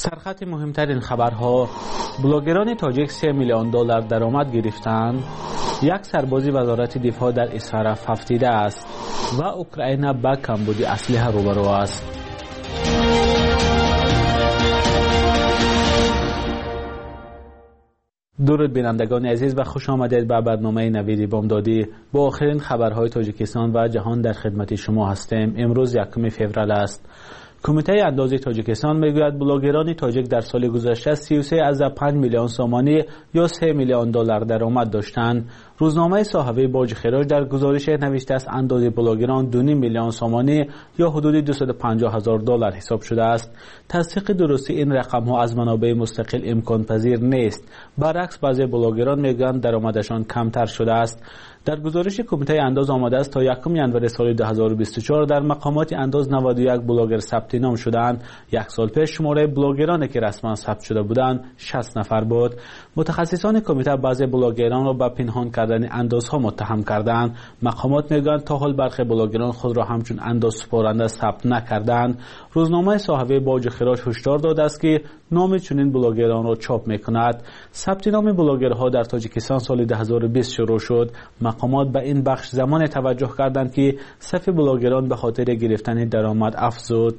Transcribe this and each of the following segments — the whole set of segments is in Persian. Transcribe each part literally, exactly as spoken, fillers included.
سرخط مهمترین خبرها: بلاگران تاجیک سه میلیون دلار درآمد گرفتند. یک سربازی وزارت دفاع در اسفرف هفتیده است و اوکراین با کمبود اسلحه روبرو است. درود بینندگان عزیز و خوش آمدید به برنامه نوید بامدادی. با آخرین خبرهای تاجیکستان و جهان در خدمت شما هستیم. امروز یکم فوریه است. کمیته اندازه تاجیکستان میگوید بلاگران تاجیک در سال گذشته سی و سه از پنج میلیون سومانی یا سه میلیون دلار درآمد داشتند. روزنامه صحافی باج خراج در گزارش نوشته است اندازه بلاگران دو میلیون سومانی یا حدود دویست و پنجاه هزار دلار حساب شده است. تصدیق درستی این رقم ها از منابع مستقل امکان پذیر نیست. برعکس بعضی بلاگران میگویند درآمدشان کمتر شده است. در گزارش کمیته انداز آمده است تا یکم ژانویه سال دو هزار و بیست و چهار در مقامات انداز نود و یک بلاگر ثبت نام شدند. یک سال پیش شماره بلاگرانی که رسما ثبت شده بودند شصت نفر بود. متخصصان کمیته بعضی بلاگران را به پنهان کردن اندازها متهم کردند. مقامات میگویند تا حال برخی بلاگران خود را همچون انداز سپارنده ثبت نکردند. روزنامه صحافی باج خراج هشدار داده است که نام چنین بلاگران را چاپ میکند. ثبت نام بلاگرها در تاجیکستان سال دو هزار و بیست شروع شد. مقامات به این بخش زمان توجه کردند که صف بلاگران به خاطر گرفتن درآمد افزود.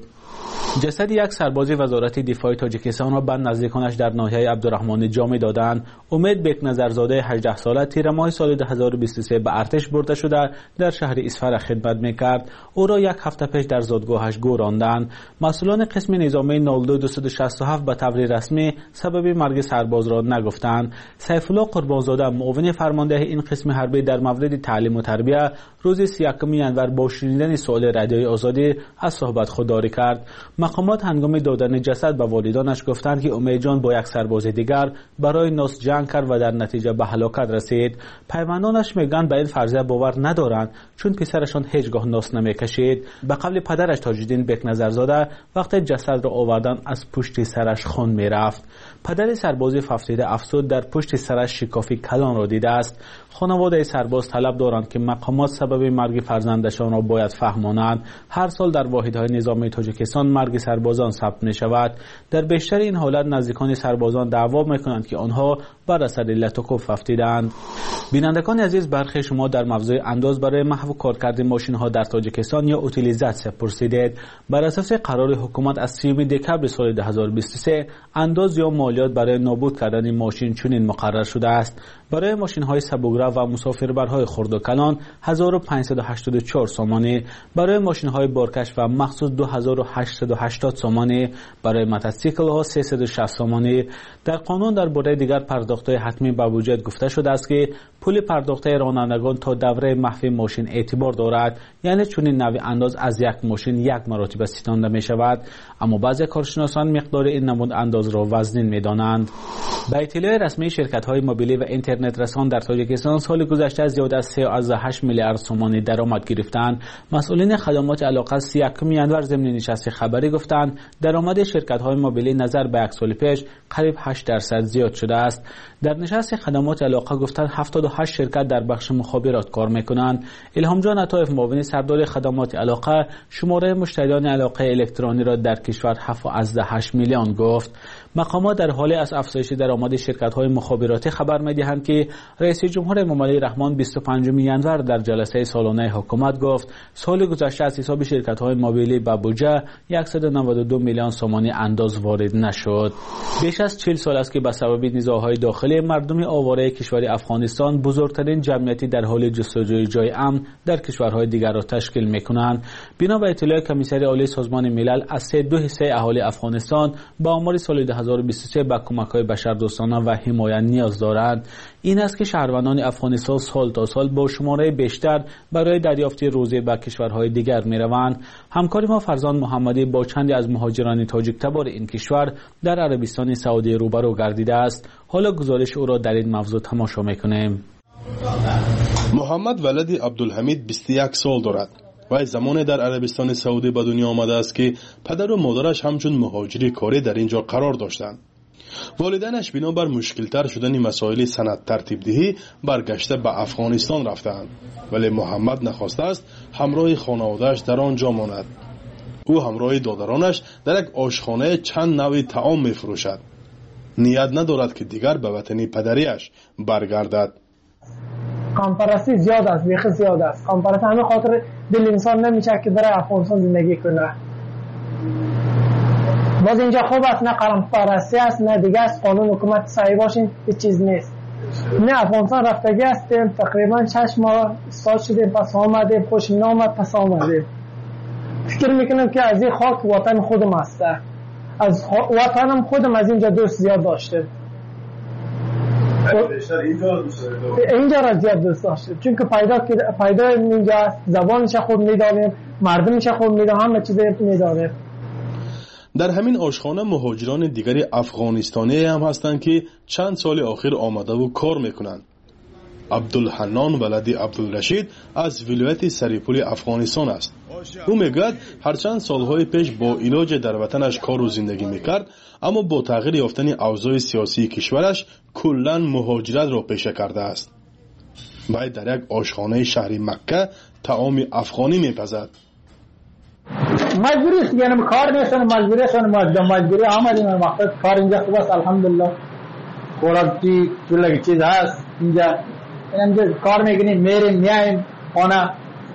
جسد یک سربازی وزارت دفاع تاجیکستان را به نزدیکانش در ناحیه عبدالرحمن جامی دادند. امید بیک نظرزاده هجده ساله تیر ماه سال دو هزار و بیست و سه به ارتش برده شده در شهر اسفر خدمت میکرد. او را یک هفته پیش در زادگاهش گوراندند. مسئولان قسم نظامی نود و دو دویست و شصت و هفت به طور رسمی سبب مرگ سرباز را نگفتند. سیف الله قربانزاده معاون فرمانده این قسم حربی در مورد تعلیم و تربیت روز سی و یکم ژانویه با شنیدن سوال رادیوی آزادی از صحبت خودداری کرد. مقامات هنگام دادن جسد به والدانش گفتند که امید جان با یک سرباز دیگر برای ناس جنگ کرد و در نتیجه به هلاکت رسید. پیوندانش میگن به این فرضیه باور ندارند چون پسرشان هیچگاه ناس نمیکشید. به قول پدرش تاجالدین بیک نظرزاده وقتی جسد را آوردن از پشت سرش خون میرفت. پدر سرباز ففتیده افسود در پشت سرش شکافی کلان را دیده است. خانواده سرباز طلب دارند که مقامات سبب مرگ فرزندشان را باید فهمانند. هر سال در واحدهای نظامی تاجیکستان مرگ سربازان ثبت می شود. در بیشتر این حالت نزدیکان سربازان دعوا می کنند که آنها بر اثر لتوکوف افتیدند. بینندگان عزیز، برخی شما در موضوع انداز برای محو کارکرد ماشین ها در تاجیکستان یا اوتیلیزاسیون پرسیدید. بر اساس قرار حکومت از سیوم دکبر سال دو هزار و بیست و سه انداز یا مالیات برای نابود کردن ماشین چنین مقرر شده است. برای ماشین های سبوگرو و مسافربرهای خرد و کلان هزار و پانصد و هشتاد و چهار سومانی، برای ماشین های بارکش و مخصوص دو هزار و هشتصد و هشتاد سومانی، برای موتورسیکل ها سیصد و شصت سومانی. در قانون درباره دیگر پرداخت‌های حتمی به بودجه گفته شده است که پول پرداخت رانندگان تا دوره محو ماشین اعتبار دارد، یعنی چنین نوع انداز از یک ماشین یک مرتبه ستانده می شود. اما بعضی کارشناسان مقدار این نمود انداز را وزنین می دانند. به اطلاع رسمی شرکت های موبیلی و اینترنت رسان در تاجیکستان سال گذشته زیاد از سه و هشت میلیارد سومانی درآمد گرفتند. مسئولین خدمات علاقه سی و یکم ژانویه ضمن نشست خبری گفتند درآمد شرکت های موبیلی نظر به یک سال پیش قریب هشت درصد زیاد شده است. در نشست خدمات علاقه گفتند هفتاد و هشت شرکت در بخش مخابرات کار میکنند. الهام جان عطایف معاون سردار خدمات علاقه شماره مشتریان علاقه الکترونی را در کشور هفت و هشت میلیون گفت. مقامات در حال از افزایش درآمد شرکت‌های مخابراتی خبر می‌دهند که رئیس جمهور مملکت رحمان بیست و پنجم ژانویه در جلسه سالانه حکومت گفت سال گذشته از حساب شرکت‌های موبیلی به بودجه صد و نود و دو میلیون سومانی انداز وارد نشد. بیش از چهل سال است که به سبب نزاع‌های داخلی مردم آواره کشور افغانستان بزرگترین جمعیتی در حال جستجوی جای امن در کشورهای دیگر را تشکیل می‌کنند. بنا به اطلاع کمیسر عالی سازمان ملل از سه دو حصه اهالی افغانستان با آمار سال دو هزار و بیست و سه به کمک‌های بشردوستانه و حمایت نیاز دارند. این است که شهروندان افغانستان سال تا سال با شماره بیشتر برای دریافت روزی به کشورهای دیگر می‌روند. همکار ما فرزان محمدی با چندی از مهاجران تاجیک تبار این کشور در عربستان سعودی روبرو گردیده است. حالا گزارش او را در این موضوع تماشا می‌کنیم. محمد ولد عبدالحمید بیست و یک سال دارد. و زمانی در عربستان سعودی به دنیا آمده است که پدر و مادرش همچون مهاجری کاری در اینجا قرار داشتند. والدینش بنابر مشکلتر شدن مسائل سند ترتیب دهی برگشته به افغانستان رفتند، ولی محمد نخواسته است همراه خانواده‌اش در آنجا ماند. او همراه دادرانش در یک آشخانه چند نوع طعام می‌فروشد. نیت ندارد که دیگر به وطن پدریش برگردد. قوم‌پرستی زیاد است، بیخ زیاد است. قوم‌پرستی همه خاطر دل انسان نمیشه که در افغانستان زندگی کنه. باز اینجا خوب است، نه قوم‌پرستی است نه دیگه است. قانون حکومت صحیح باشین هیچ چیز نیست. نه افغانستان رفتگی هستیم، تقریبا شش ماه سال شدیم، پس آمدیم، خوش نامد پس آمدیم. فکر میکنم که از این خاک وطن خودم هسته، از وطنم خودم از اینجا دوست زیاد داشتم. اینجا را زیاد دوست داشتم چون که پیدا پیدا اینجا است، زبانش خوب میدانیم، مردمش خوب میدانیم، همه چیز میدانیم. در همین آشخانه مهاجران دیگری افغانستانی هم هستند که چند سال آخر آمده و کار میکنند. عبدالحنان ولدی عبدالرشید از ولایت سریپول افغانستان است. او میگوید هرچند سالهای پیش با علاج در وطنش کار و زندگی میکرد، اما با تغییر یافتن اوضاع سیاسی کشورش کلاً مهاجرت را پیشه کرده است. باید در یک آشخانه شهر مکه طعام افغانی میپزد. مجبوری است، یعنی کار نیست، مجبوری است، مجبوری آمدیم مقصد کار اینجا خوب است الحمدلله. خوراکی طول چیز هست اینجا، اینجا کار میکنیم، میریم میایم خانه.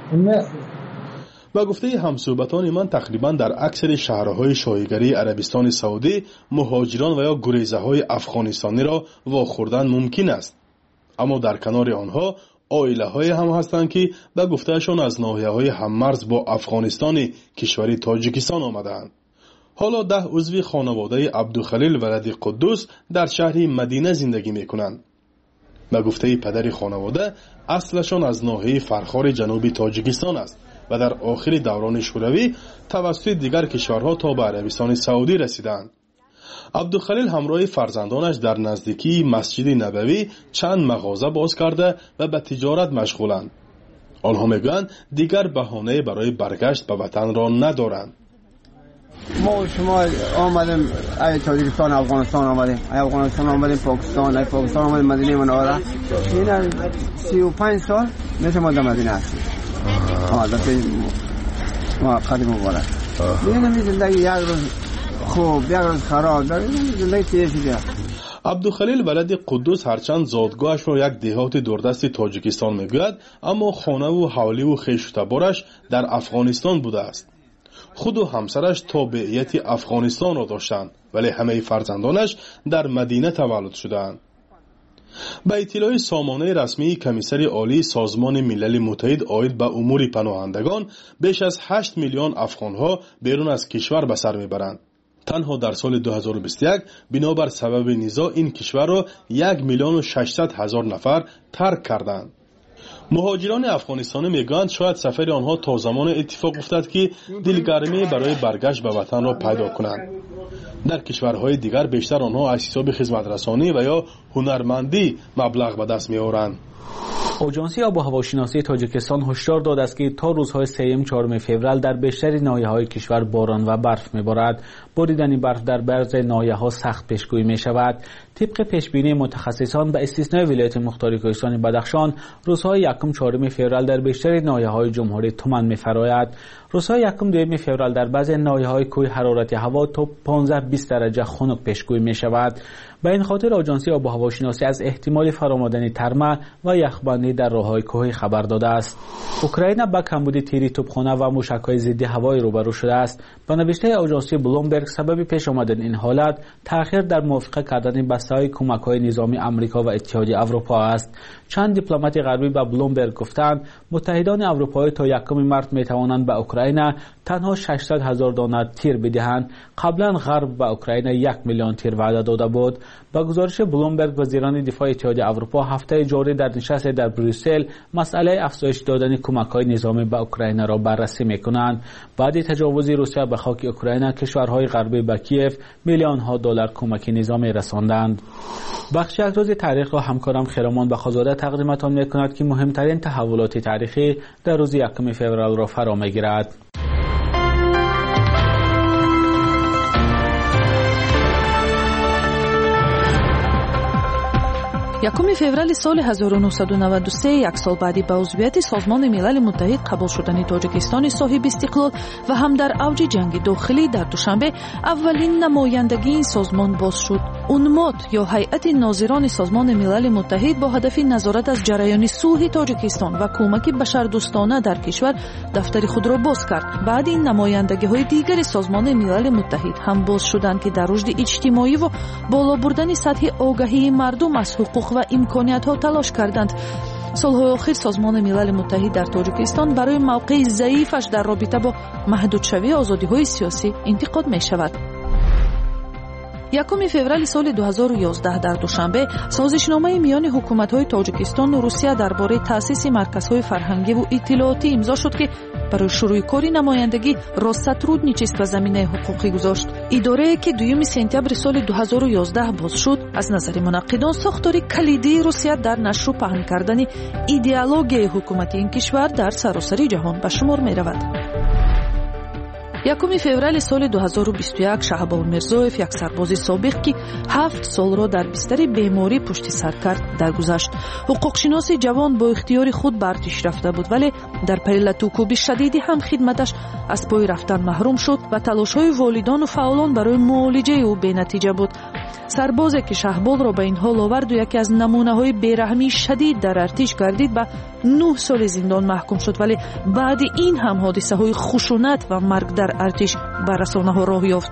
و گفته همصحبتان من تقریبا در اکثر شهرهای شایگری عربستان سعودی مهاجران و یا گریزه های افغانستانی را واخوردن ممکن است، اما در کنار آنها عائله های هم هستند که به گفتهشان از ناحیه های هممرز با افغانستان کشور تاجیکستان آمدند. حالا ده عضو خانواده عبدالخلیل ولدی قدوس در شهر مدینه زندگی می کنند. به گفته پدر خانواده اصلشان از ناحیه فرخار جنوبی تاجیکستان است و در آخر دوران شوروی توسط دیگر کشورها تا به عربستان سعودی رسیدند. عبدالخلیل همراه فرزندانش در نزدیکی مسجد نبوی چند مغازه باز کرده و به تجارت مشغولند. آنها میگویند دیگر بهانه برای برگشت به وطن را ندارند. ما شما آمدیم ای تاجیکستان افغانستان آمدیم، ای افغانستان آمدیم پاکستان، ای پاکستان آمدیم مدینه منوره. این سی و پنج سال میشه ما در مدینه هستیم. آه دفعه ما قدیم مبارک. میگنم زندگی یک روز خوب یک روز خراب، در زندگی تیشی دید. عبدالخلیل ولد قدوس هرچند زادگاهش را یک دهات دوردست تاجیکستان میگوید، اما خانه و حوالی و خویش و تبارش در افغانستان بوده است. خود و همسرش تابعیت افغانستان را داشتند، ولی همه فرزندانش در مدینه تولد شدند. به اطلاع سامانه رسمی کمیسر عالی سازمان ملل متحد عاید به امور پناهندگان، بیش از هشت میلیون افغانها بیرون از کشور به سر میبرند. تنها در سال دو هزار و بیست و یک بنابر سبب نزاع این کشور را یک میلیون و ششصد هزار نفر ترک کردند. مهاجران افغانستانی میگویند شاید سفر آنها تا زمان اتفاق افتد که دلگرمی برای برگشت به وطن را پیدا کنند. در کشورهای دیگر بیشتر آنها از حساب خدمت رسانی و یا هنرمندی مبلغ به دست میآورند. آژانس آب و هواشناسی تاجیکستان هشدار داده است که تا روزهای سوم چهارم فوریه در بیشتر ناحیه‌های کشور باران و برف می‌بارد. باریدن برف در بعضی ناحیه‌ها سخت پیشگویی می‌شود. طبق پیشبینی متخصصان به استثنای ولایت مختار کوهستان بدخشان، روزهای یکم چهارم فوریه در بیشتر ناحیه‌های جمهوری تمام می‌فراید. روزهای یکم دوم فوریه در بعضی ناحیه‌های کوه حرارت هوا تا پانزده بیست درجه خنک پیشگویی می‌شود. به این خاطر آژانس آب و هواشناسی از احتمال فرآمدن ترمه و یخبندی در راه‌های کوهی خبر داده است. اوکراین با کمبود تیری توپخانه و موشک‌های ضد هوایی روبرو شده است. به نوشته آژانس بلومبرگ سبب پیش آمدن این حالت تأخیر در موافقه کردن بسته‌های کمک‌های نظامی آمریکا و اتحادیه اروپا است. چند دیپلمات غربی به بلومبرگ گفتند متحدان اروپایی تا یکم مارس می‌توانند به اوکراین تنها ششصد هزار دانه تیر بدهند. قبلا غرب به اوکراین یک میلیون تیر وعده داده بود. با گزارش بلومبرگ، وزیران دفاع اتحادیه اروپا هفته جاری در نشست در بروسل مسئله افزایش دادن کمک‌های نظامی به اوکراین را بررسی می‌کنند. بعد تجاوز روسیه به خاک اوکراین، کشورهای غربی به کیف میلیون‌ها دلار کمک نظامی رساندند. بخش یک روز تاریخ را همکارم خیرمان بخازاده تقدیمتان می‌کند که مهمترین تحولات تاریخی در روز یکم فوریه را فرا می‌گیرد. یکم فوریه سال هزار و نهصد و نود و سه یک سال بعدی به عضویت سازمان ملل متحد قبول شدن تاجیکستان صاحب استقلال و هم در اوج جنگ داخلی در دوشنبه اولین نمایندگی این سازمان باز شد. اونمات یا هیئت ناظران سازمان ملل متحد با هدف نظارت از جریان صلح تاجیکستان و کمک بشردوستانه در کشور دفتر خود را باز کرد. بعد این نمایندگی‌های دیگر سازمان ملل متحد هم باز شدند که در رشد اجتماعی و بالا بردن سطح آگاهی مردم از حقوق و امکانیت‌ها تلاش کردند. سالهای آخر سازمان ملل متحد در تاجیکستان برای موقع ضعیفش در رابطه با محدودشوی آزادی‌های سیاسی انتقاد می‌شود. یکم فوریه سال دو هزار و یازده در دوشنبه سازشنامه میان حکومت‌های تاجیکستان و روسیه درباره تأسیس مرکزهای فرهنگی و اطلاعاتی امضا شد که برای شروع کاری نمایندگی را сотрудничество و زمینه حقوقی گذاشت. اداره که دوم سپتامبر سال دو هزار و یازده باز شد از نظر منقدان ساختاری کلیدی روسیه در نشر و پهن کردن ایدئولوژی حکومتی این کشور در سراسر جهان به شمار می رود. یکم فوریه سال دو هزار و بیست و یک شهبال میرزویف یک سرباز سابق که هفت سال را در بستر بیماری پشت سر کرد درگذشت. حقوقشناس جوان با اختیار خود به ارتش رفته بود ولی در پریل توکوب شدیدی هم خدمتش از پای رفتن محروم شد و تلاش‌های والدان و فعالان برای معالجه او بی‌نتیجه بود. سربازی که شهبال را به این حال آورد و یکی از نمونه‌های بی‌رحمی شدید در ارتش گردید و نه سال زندان محکوم شد ولی بعد این هم حادثه‌های خشونت و مرگ در ارتش بر رسانه‌ها راه یافت.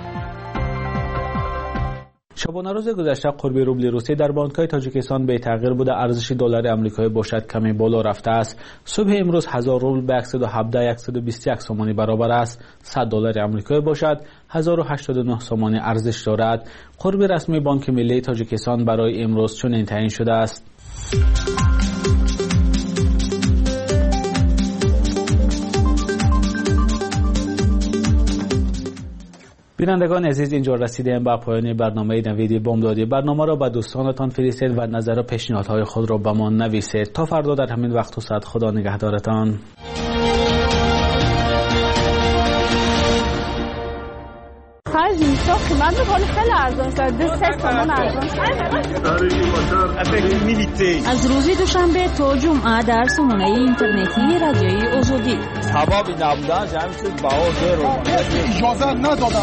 شبانه روز گذشته قرب روبل روسی در بانک‌های تاجیکستان به تغییر بوده ارزش دلار آمریکایی باشد کمی بالا رفته است. صبح امروز هزار روبل به صد و هفده صد و بیست و یک سومانی برابر است. صد دلار آمریکایی باشد هزار و هشتاد و نه سومانی ارزش دارد. قرب رسمی بانک ملی تاجیکستان برای امروز چنین تعیین شده است. بینندگان عزیز، اینجا رسیدیم به پایان برنامه نوید بامدادی. برنامه را به دوستانتان فرستید و نظر و پیشنهادهای خود را به ما نویسید. تا فردا در همین وقت و ساعت خدا نگهدارتان. خرج نیستا قیمت بکنی خیلی ارزان شد. دو سه تومن ارزان شد. از روز دوشنبه تا جمعه در سامانه اینترنتی رادیوی آزادی. سبب نبودن جمع شد بها زیرو اجازه ندادن.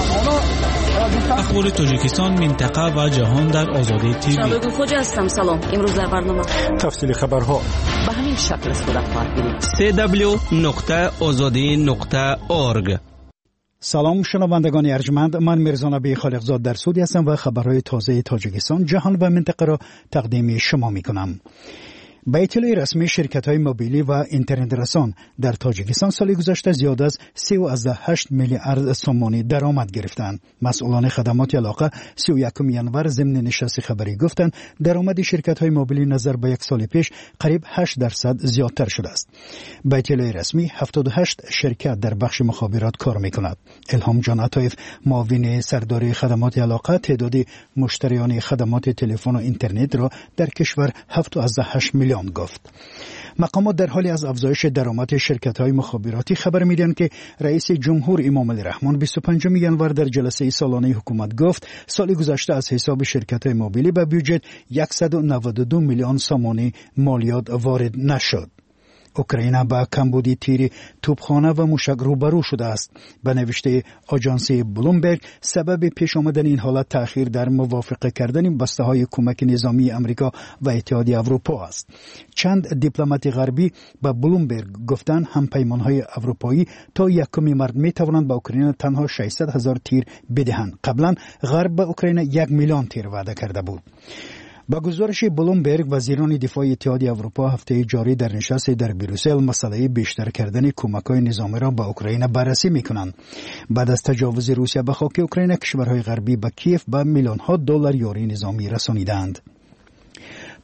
اخبار تاجیکستان، منطقه و جهان در آزادی تیوی. شبگو خوجا هستم. سلام. امروز در برنامه تفصیل خبرها به همین شکل از خود اخبار گیرید. سی دبلیو نقطه آزادی نقطه اورگ. سلام شنوندگان ارجمند، من میرزا نبی خالقزاد در سعودی هستم و خبرهای تازه تاجیکستان، جهان و منطقه را تقدیم شما می کنم. به اطلاع رسمی شرکت‌های موبیلی و اینترنت رسان در تاجیکستان سال گذشته زیاد از سی و هشت میلیارد سومانی درآمد گرفتند. مسئولان خدمات علاقه سی و یکم ژانویه ضمن نشست خبری گفتند درآمد شرکت‌های موبیلی نظر به یک سال پیش قریب هشت درصد زیادتر شده است. به اطلاع رسمی هفتاد و هشت شرکت در بخش مخابرات کار می‌کند. الهام جان عطایف، معاون سرداری خدمات علاقه، تعداد مشتریان خدمات تلفن و اینترنت را در کشور هفتاد و هشت میلیون گفت. مقامات در حالی از افزایش درآمد شرکت‌های مخابراتی خبر می‌دهند که رئیس جمهور امام علی رحمان بیست و پنجم ژانویه در جلسه سالانه حکومت گفت سال گذشته از حساب شرکت‌های موبیلی به بودجه صد و نود و دو میلیون سومانی مالیات وارد نشد. اوکراین با کمبودی تیر توپخانه و موشک روبرو شده است. به نوشته آژانس بلومبرگ سبب پیش آمدن این حالت تأخیر در موافقه کردن بسته‌های کمک نظامی آمریکا و اتحادیه اروپا است. چند دیپلمات غربی به بلومبرگ گفتند همپیمان‌های اروپایی تا یکم مارس می‌توانند به اوکراین تنها ششصد هزار تیر بدهند. قبلا غرب به اوکراین یک میلیون تیر وعده کرده بود. با گزارش بلومبرگ، وزیران دفاع اتحادیه اروپا هفته جاری در نشست در بروسل مسئله بیشتر کردن کمک‌های نظامی را به اوکراین بررسی می‌کنند. بعد از تجاوز روسیه به خاک اوکراین، کشورهای غربی به کیف به میلیون‌ها دلار یاری نظامی رسانیدند.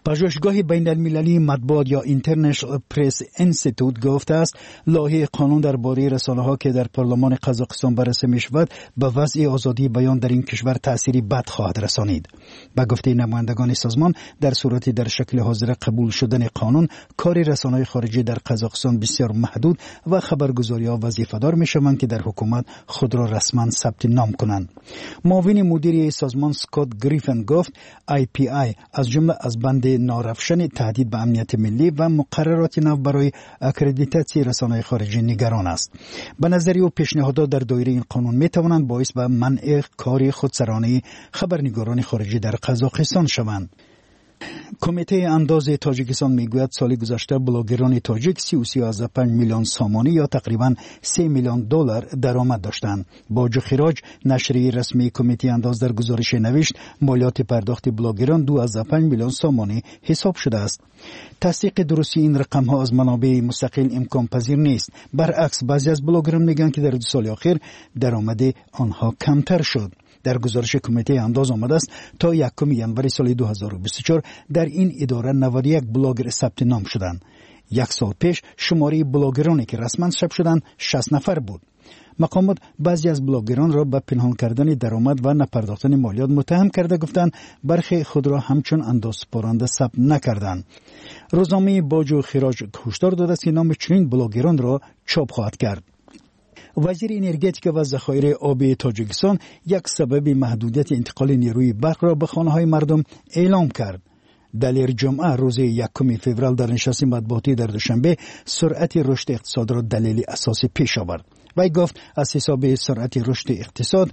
پژوهشگاه بین المللی مطبوعات یا اینترنشنال پرس انستیتوت گفته است لایحه قانون درباره رسانه‌ها که در پارلمان قزاقستان بررسی می‌شود به وضع آزادی بیان در این کشور تأثیری بد خواهد رسانید. به گفته نمایندگان سازمان در صورتی در شکل حاضر قبول شدن قانون کار رسانه‌های خارجی در قزاقستان بسیار محدود و خبرگزاری‌ها وظیفه‌دار می‌شوند که در حکومت خود را رسما ثبت نام کنند. معاون مدیری سازمان سکات گریفن گفت آی پی آی از جمله از بند نارفشن تهدید به امنیت ملی و مقررات نو برای اکردیتاسی رسانه‌های خارجی نگران است. به نظر او پیشنهادات در دایره این قانون می توانند باعث به منع کار خودسرانه خبرنگاران خارجی در قزاقستان شوند. کمیته انداز تاجیکستان میگوید سال گذشته بلاگران تاجیک سی و سی از پنج میلیون سامانی یا تقریبا سه میلیون دلار درآمد داشتند. باج و خراج نشریه رسمی کمیته انداز در گزارش نوشت مالیات پرداخت بلاگران دو از پنج میلیون سامانی حساب شده است. تصدیق درستی این رقم ها از منابع مستقل امکان پذیر نیست. برعکس بعضی از بلاگران میگن که در دو سال اخیر درآمد آنها کمتر شد. در گزارش کمیته انداز آمده است تا یکم ژانویه سال دو هزار و بیست و چهار در این اداره نود و یک بلاگر ثبت نام شدند. یک سال پیش شماره بلاگرانی که رسما ثبت شدند شصت نفر بود. مقامات بعضی از بلاگران را به پنهان کردن درآمد و نپرداختن مالیات متهم کرده گفتند برخی خود را همچون اندازه‌سپارنده ثبت نکردند. روزنامه باج و خراج هشدار داده است که نام چنین بلاگران را چاپ خواهد کرد. وزیر انرژتیک و ذخایر آبی تاجیکستان یک سبب محدودیت انتقال نیروی برق را به خانه‌های مردم اعلام کرد. دلیر جمعه روز یکم فوریه در نشست مطبوعاتی در دوشنبه سرعت رشد اقتصاد را دلیل اساسی پیش آورد. وی گفت از حساب سرعت رشد اقتصاد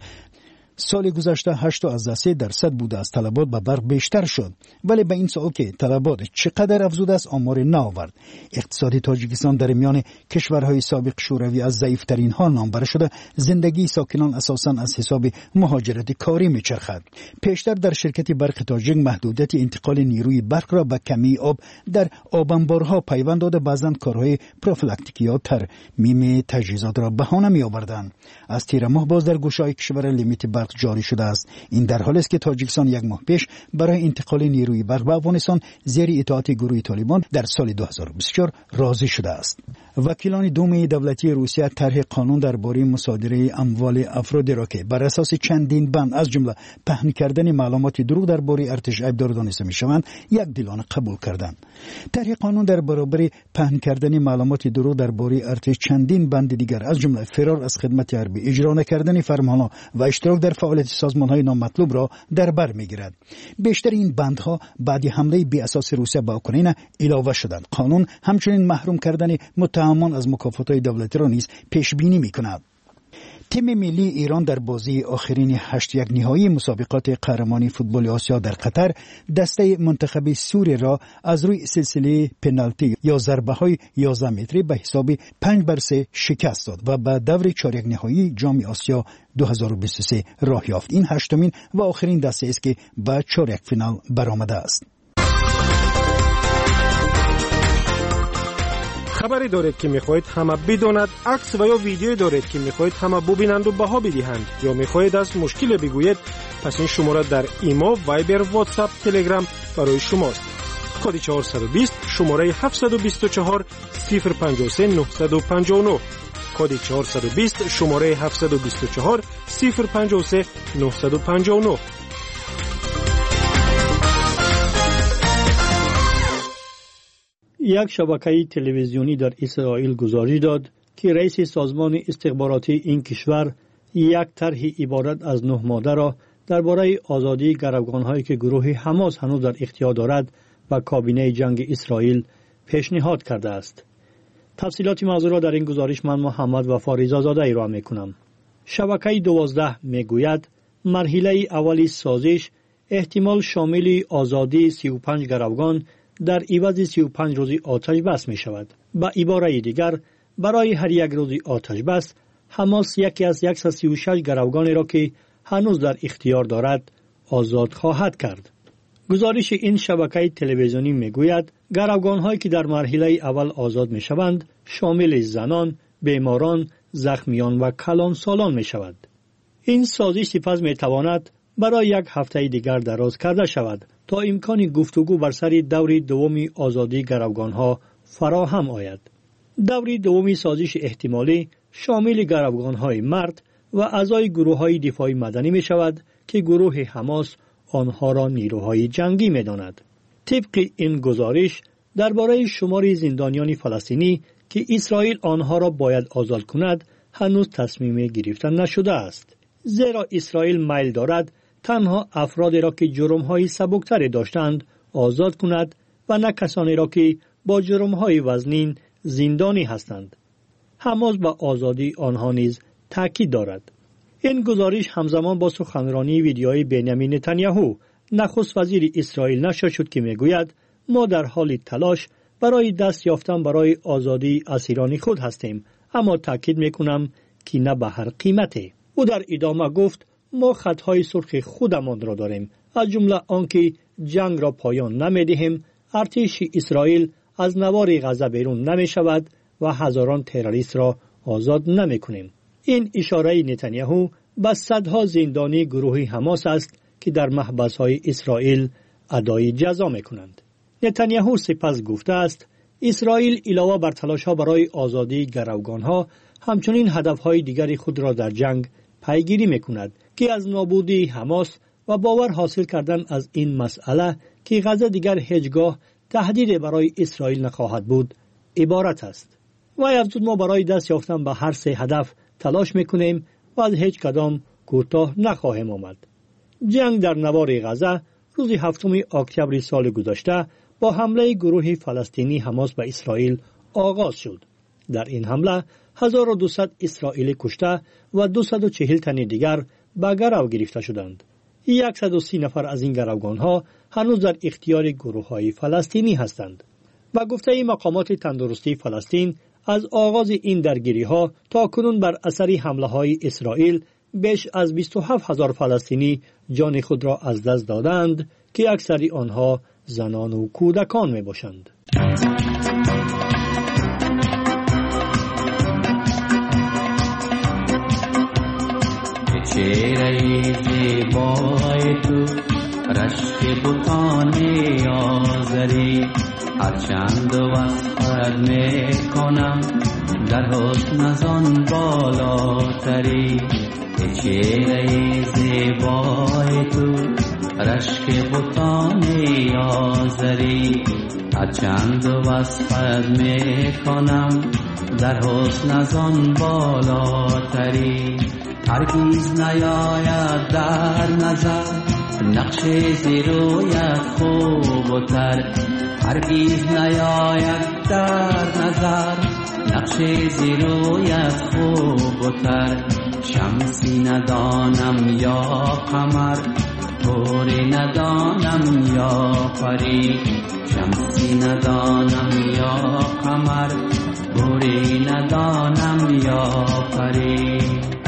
سال گذشته هشت از سه درصد بوده از طلبات به برق بیشتر شد، ولی به این سوال که طلبات چقدر افزوده است آمار نآورد. اقتصاد تاجیکستان در میان کشورهای سابق شوروی از ضعیفترین ها نامبر شده. زندگی ساکنان اساساً از حساب مهاجرت کاری میچرخد. پیشتر در شرکت برق تاجیک محدودیت انتقال نیروی برق را به کمی آب در آبانبارها پیوند داده، بعضاً کارهای پروفیلاکتیکی یا ترمیم تجهیزات را بهانه می آوردند. از تیر ماه باز در گوشه‌های کشور لیمیت برق جاری شده است. این در حالی است که تاجیکستان یک ماه پیش برای انتقال نیروی برق به افغانستان زیر اطاعت گروه طالبان در سال دو هزار و بیست و چهار راضی شده است. وکیلان دوم دولتی روسیه طرح قانون درباره مصادره اموال افرادی را که بر اساس چندین بند از جمله پهن کردن معلومات دروغ درباره ارتش ایبدار دانسته میشوند یک دلانه قبول کردند. طرح قانون در برابر پهن کردن معلومات دروغ درباره ارتش چندین بند دیگر از جمله فرار از خدمت حربی، اجرا نکردن فرمانها و اشتراک در فعالیت سازمان‌های نامطلوب را در بر می‌گیرد. بیشتر این بندها بعد حمله بی اساس روسیه به اوکراین علاوه شدند. قانون همچنین محروم کردن متهمان از مکافات‌های دولتی را نیز پیش بینی می‌کند. تیم ملی ایران در بازی آخرین هشت یک نهایی مسابقات قهرمانی فوتبال آسیا در قطر دسته منتخب سوریه را از روی سلسله پنالتی یا ضربه‌های یازده متری به حساب پنج بر سه شکست داد و به دور چهارک نهایی جام آسیا دو هزار و بیست و سه راه یافت. این هشتمین و آخرین دسته است که به چهارک فینال برآمده است. خبری دارید که میخواهید همه بداند، عکس و یا ویدیو دارید که میخواهید همه ببینند و بها بدهند، یا میخواهید از مشکل بگویید، پس این شماره در ایمو، وایبر، واتساپ، تلگرام برای شماست. کد چهارصد و بیست شماره هفتصد و بیست و چهار صفر پنجاه و سه نهصد و پنجاه و نه. کد چهارصد و بیست شماره هفتصد و بیست و چهار صفر پنجاه و سه نهصد و پنجاه و نه. یک شبکه تلویزیونی در اسرائیل گزارش داد که رئیس سازمان استخباراتی این کشور یک طرح عبارت از نه ماده را درباره آزادی گروگان‌هایی که گروه حماس هنوز در اختیار دارد و کابینه جنگ اسرائیل پیشنهاد کرده است. تفصیلات موضوع را در این گزارش من محمد وفا رضازاده ارائه می‌کنم. شبکه دوازده میگوید مرحله اولی سازش احتمال شامل آزادی سی و پنج گروگان در عوض سی و پنج روزی آتش بس می شود. با عباره دیگر برای هر یک روزی آتش بس حماس یکی از صد و سی و شش گروگانی را که هنوز در اختیار دارد آزاد خواهد کرد. گزارش این شبکه تلویزیونی می گوید گروگان هایی که در مرحله اول آزاد می شوند شامل زنان، بیماران، زخمیان و کلان سالان می شود. این سازش سپس می تواند برای یک هفته دیگر دراز کرده شود تا امکان گفتگو بر سر دور دومی آزادی گروگانها فراهم آید. دور دومی سازش احتمالی شامل گروگانهای مرد و اعضای گروه‌های دفاعی مدنی می شود که گروه حماس آنها را نیروهای جنگی می داند. طبق این گزارش درباره شمار زندانیان فلسطینی که اسرائیل آنها را باید آزاد کند هنوز تصمیم گرفته نشده است. زیرا اسرائیل میل دارد تنها افرادی را که جرم‌های سبکتری داشتند آزاد کند و نه کسانی را که با جرم‌های وزنین زندانی هستند. حماس به آزادی آنها نیز تاکید دارد. این گزارش همزمان با سخنرانی ویدیوی بنیامین نتانیاهو نخست وزیر اسرائیل نشر شد که میگوید ما در حال تلاش برای دست یافتن برای آزادی اسیران خود هستیم، اما تاکید میکنم که نه به هر قیمتی. او در ادامه گفت ما خطهای سرخ خودمان را داریم، از جمله آنکه جنگ را پایان نمیدهیم، ارتش اسرائیل از نوار غزه بیرون نمی شود و هزاران تروریست را آزاد نمی کنیم. این اشاره نتانیاهو به صدها زندانی گروه حماس است که در محبس‌های اسرائیل ادای جزا می کنند. نتانیاهو سپس گفته است اسرائیل علاوه بر تلاش‌ها برای آزادی گروگان‌ها همچنین هدف‌های دیگری خود را در جنگ پیگیری می‌کند که از نابودی حماس و باور حاصل کردن از این مسئله که غزه دیگر هیچگاه تهدید برای اسرائیل نخواهد بود عبارت است. و افزود ما برای دست یافتن به هر سه هدف تلاش می‌کنیم و از هیچ کدام کوتاه نخواهیم آمد. جنگ در نوار غزه روز هفتم اکتبر سال گذشته با حمله گروه فلسطینی حماس به اسرائیل آغاز شد. در این حمله هزار و دویست اسرائیلی کشته و دویست و چهل تن دیگر به گرو گرفته شدند. صد و سی نفر از این گروگانها هنوز در اختیار گروه‌های فلسطینی هستند. و گفته مقامات تندرستی فلسطین از آغاز این درگیری‌ها تا کنون بر اثر حمله‌های اسرائیل بیش از بیست و هفت هزار فلسطینی جان خود را از دست دادند که اکثری آنها زنان و کودکان می باشند. چهره زیبای تو رشک بتان آزری هرچند وصفت می کنم در حسن از آن بالاتری. چهره زیبای تو رشک بتان آزری هرچند وصفت می کنم در حسن از آن بالاتری. هرگیز نیاید در نظر نقش زیرویت خوب و تر، هرگیز نیاید در نظر نقش زیرویت خوب و تر. شمسی ندانم یا قمر طوری ندانم یا پری، شمسی ندانم یا قمر طوری ندانم یا پری.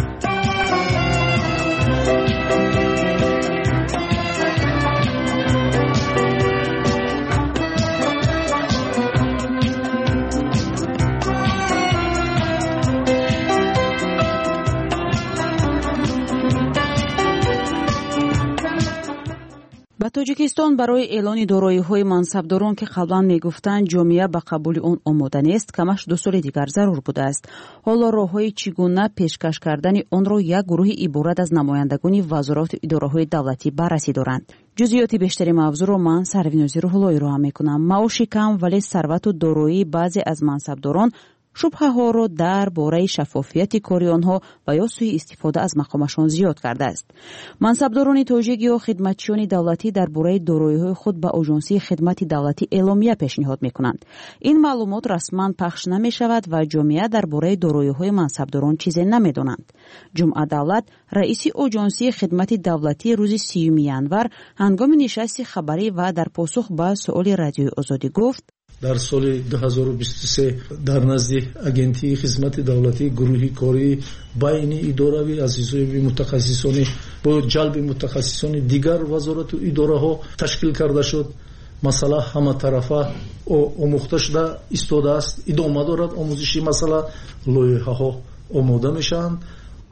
ба тоҷикистон барои эълони дороиҳои мансабдорон ки қаблан мегуфтанд ҷомеа ба қабули он омода нест камаш ду соли дигар зарур будааст. ҳоло роҳҳои чӣ гуна пешкаш кардани онро як гурӯҳи иборат аз намояндагони вазорату идораҳои давлатӣ баррасӣ доранд. ҷузъиёти бештари мавзӯъро ман Сарвинози Рӯҳуллоӣ роҳа мекунам. маоши кам вале сарвату дороии баъзе аз мансабдорон шубҳаҳоро дар бораи шаффофияти кори онҳо ва ё сӯи истифода аз мақомашон зиёд кардааст. мансабдорони тоҷик ё хидматчиёни давлатӣ дар бораи дороиҳои худ ба оҷонсии хидмати давлатӣ эъломия пешниҳод мекунанд. ин маълумот расман пахш намешавад ва ҷомеа дар бораи дороиҳои мансабдорон чизе намедонанд. ҷумъа давлат раиси оҷонсии хидмати давлатӣ рӯзи сиюми январ ҳангоми нишасти хабарӣ ва дар посух ба суоли радиои озодӣ гуфт: дар соли ду ҳазору бисту се дар назди агентии хизмати давлатӣ гурӯҳи кории байни идорави аз ҳисоби мутахассисони бо ҷалби мутахассисони дигар вазорату идораҳо ташкил карда шуд. масъала ҳаматарафа омӯхта шуда истодааст, идома дорад омӯзиши масъала, лоиҳаҳо омода мешаванд.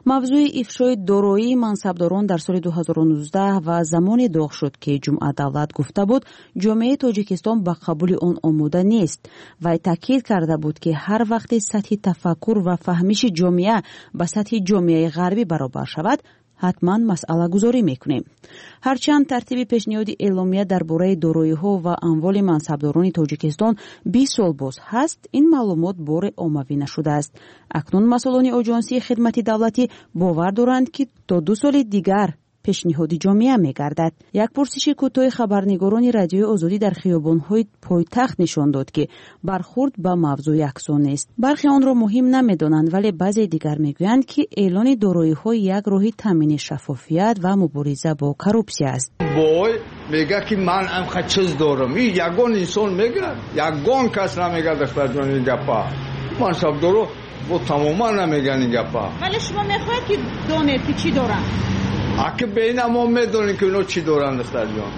мавзӯи ифшои дороии мансабдорон дар соли дуҳазору нуздаҳ ва замоне доғ шуд ки ҷумъа давлат гуфта буд ҷомеаи тоҷикистон ба қабули он омода нест. вай таъкид карда буд ки ҳар вақте сатҳи тафаккур ва фаҳмиши ҷомеа ба сатҳи ҷомеаи ғарбӣ баробар шавад, ҳатман масъала гузорӣ мекунем. ҳарчанд тартиби пешниҳоди эъломия дар бораи дороиҳо ва амволи мансабдорони тоҷикистон бист сол боз ҳаст, ин маълумот бори оммавӣ нашудааст. акнун масъулони оҷонсии хидмати давлатӣ бовар доранд ки то ду соли дигар пешниҳоди ҷомеа мегардад. як пурсиши кӯтоҳи хабарнигорони радиои озодӣ дар хиёбонҳои пойтахт нишон дод ки бархурд ба мавзӯъ яксон нест. бархе онро муҳим намедонанд, вале баъзе дигар мегӯянд ки эълони дороиҳо як роҳи таъмини шаффофият ва мубориза бо коррупсия аст. бой мега ки ман амха чиз дорам, ин ягон инсон мегӯяд, ягон кас намегӯяд дохтарҷон ин гапа. мансабдоро бо тамоман намегӯянд ин гапа. вале шумо мехоҳед ки донед ки чӣ доранд. аки бейна мо медонем ки ино чӣ доранд дохтарҷон.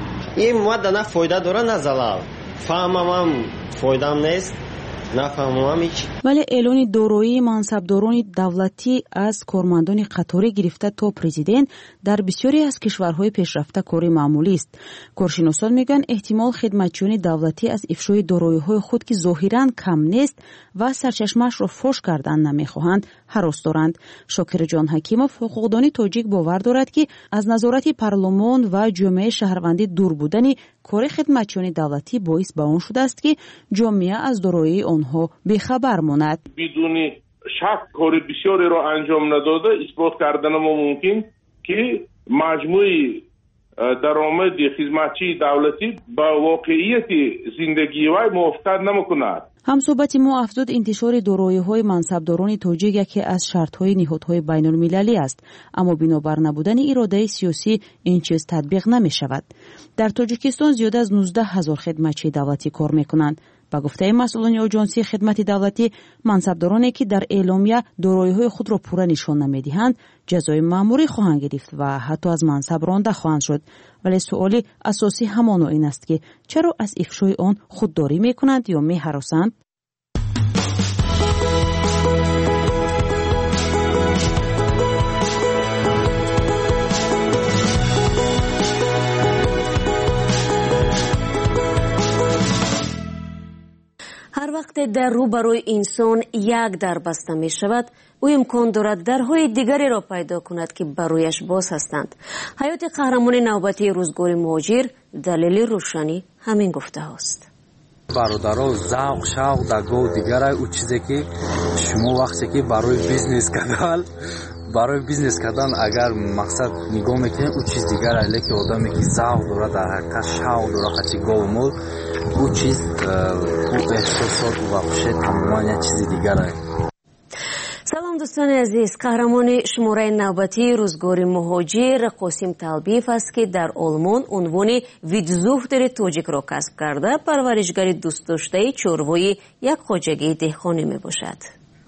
ин модда на фоида дора на залал. фаҳмамам фоидам нест, нафаҳмам ҳеч. вале эълони дороии мансабдорони давлатӣ аз кормандони қаторӣ гирифта то президент дар бисёре аз кишварҳои пешрафта кори маъмулист. коршиносон мегӯянд эҳтимол хидматчиёни давлатӣ аз ифшои дороиҳои худ ки зоҳиран кам нест ва сарчашмаашро фош кардан намехоҳанд, ҳарос доранд. шокирҷон ҳакимов, ҳуқуқдони тоҷик, бовар дорад ки аз назорати парлумон ва ҷомеаи шаҳрвандӣ дур будани кори хидматчиёни давлатӣ боис ба он шудааст ки ҷомеа аз дороии онҳо бехабар монад. бидуни шак кори бисёреро анҷом надода исбот кардан мо мумкин ки маҷмӯи даромади хизматчии давлатӣ ба воқеияти зиндагии вай мувофиқат намекунад. ҳамсоҳбати мо афзуд, интишори дороиҳои мансабдорони тоҷик яке аз шартҳои ниҳодҳои байнулмилалӣ аст, аммо бинобар набудани иродаи сиёсӣ ин чиз татбиқ намешавад. дар тоҷикистон зиёда аз нуздаҳ ҳазор хидматчии давлатӣ кор мекунанд. ба гуфтаи масъулони оҷонсии хидмати давлатӣ, мансабдороне ки дар эъломия дороиҳои худро пурра нишон намедиҳанд, ҷазои маъмурӣ хоҳанд гирифт ва ҳатто аз мансаб ронда хоҳанд шуд. вале суоли асосӣ ҳамоно ин аст ки чаро аз ифшои он худдорӣ мекунанд ё меҳаросанд? ҳар вақте дар рӯбарои инсон як дар баста мешавад, ӯ имкон дорад дарҳои дигареро пайдо кунад ки барояш боз ҳастанд. ҳаёти қаҳрамони навбатии рӯзгори муҳоҷир далели рӯшани ҳамин гуфтаҳост. бародаро завқ шавқ дар гоҳ дигарай ӯ чизе ки шумо вақте ки барои бизнес кардан барои бизнес кардан агар мақсад нигоҳ мекунед ӯ чиз дигарай, лекин одаме ки завқ дорад, дар ҳақиқат шавқ дорад ҳачи гоҳу мол, ӯ чиз ӯ эҳсосот ва хушед тамоман як чизи дигарай. салом дӯстони азиз, қаҳрамони шумораи навбатии рӯзгори муҳоҷир Қосим Талбиев аст ки дар Олмон унвони Витзуфтери тоҷикро касб карда парваришгари дӯстдоштаи чорвои як хоҷагии деҳқонӣ мебошад.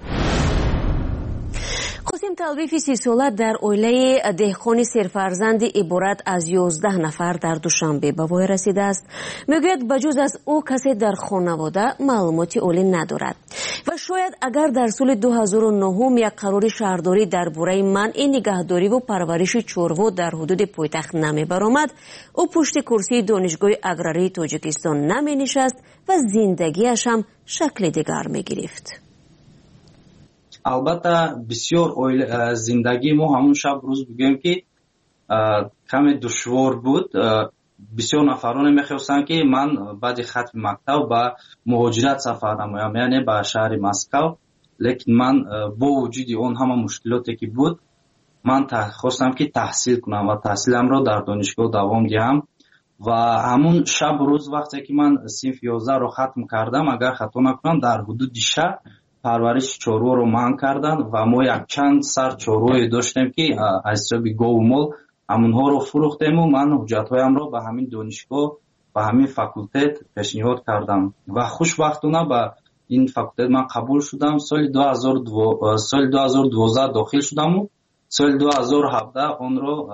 Қосим Талбиеви сисола дар оилаи деҳқони серфарзанди иборат аз ёздаҳ нафар дар Душанбе ба вой расидааст. мегӯяд ба ҷуз аз ӯ касе дар хонавода маълумоти олӣ надорад ва шояд агар дар соли ду ҳазору нӯҳум як қарори шаҳрдорӣ дар бораи манъи нигаҳдориву парвариши чорво дар ҳудуди пойтахт намебаромад, ӯ пушти курсии донишгоҳи аграрии Тоҷикистон наменишаст ва зиндагиашам шакли дигар мегирифт. албатта бисёр зиндагии мо ҳамун шаб рӯз бигӯем ки каме душвор буд. бисёр нафароне мехостанд ки ман баъди хатми мактаб ба муҳоҷират сафар намоям, яъне ба шаҳри Москав. лекин ман бо вуҷуди он ҳама мушкилоте ки буд, ман хостам ки таҳсил кунам ва таҳсиламро дар донишгоҳ давом диҳам. ва ҳамун шаб рӯз вақте ки ман синфи ёздаҳро хатм кардам, агар хато накунам, дар ҳудуди шаҳр парвариши чорворо манъ кардан ва мо якчанд сар чорвое доштем ки аз ҳисоби гову мол ҳамунҳоро фурӯхтему. ман ҳуҷҷатҳоямро ба ҳамин донишгоҳ ба ҳамин факултет пешниҳод кардам ва хушбахтона ба ин факултет ман қабул шудам. соли ду ҳазору дувоздаҳ дохил шудаму соли ду ҳазору ҳабдаҳ онро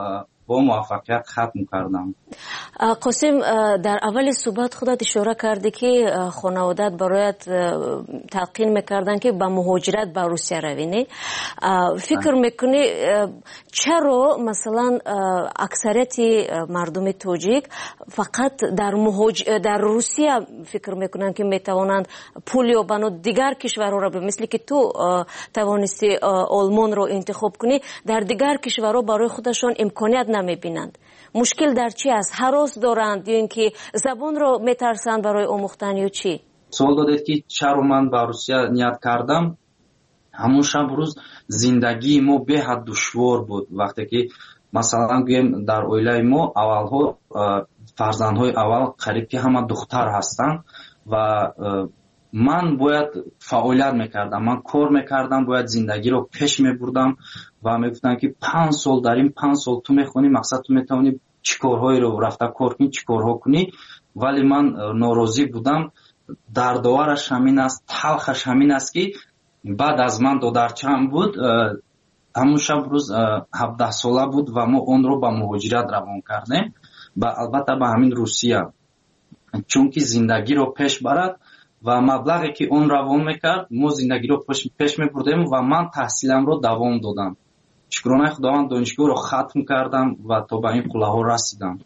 با موفقیت ختم کردم. قاسم در اول صحبت خودت اشاره کردی که خانوادت برایت تلقین میکردن که با مهاجرت به روسیه روی. فکر میکنی چرا مثلا اکثریت مردم تاجیک فقط در مهاج... در روسیه فکر میکنن که میتوانند پول یابند دیگر کشورها را، مثل که تو توانستی آلمان رو انتخاب کنی، در دیگر کشورها برای خودشان امکانیت نمیبینند؟ مشکل در چی است؟ هراس دارند یا اینکه زبان رو میترسند برای آموختن یا چی؟ سوال دادید که چرا من به روسیه نیت کردم. همون شب روز زندگی ما به حد دشوار بود. وقتی که مثلا گویم در اویله ما اولها فرزندهای اول قریب که همه دختر هستند و من باید فعالیت میکردم، من کار میکردم، باید زندگی رو پیش میبردم و میگفتن که پنج سال داریم، پنج سال تو میخونی، مقصد تو میتونی چی کارهایی رو رفته کار کنی، چی کارها کنی. ولی من ناراضی بودم. دردآورش همین است، تلخش همین است که بعد از من دودرچم بود، همون شب روز هفده ساله بود و ما اون رو به مهاجرت روان کردیم و البته به همین روسیه، چون که زندگی رو پیش برد و مبلغی که اون روان میکرد ما زندگی رو پیش, پیش میبردیم و من تحصیلم رو دوام دادم. شکرانه خداوند دانشگاه رو ختم کردم و تا به این قله ها رسیدم.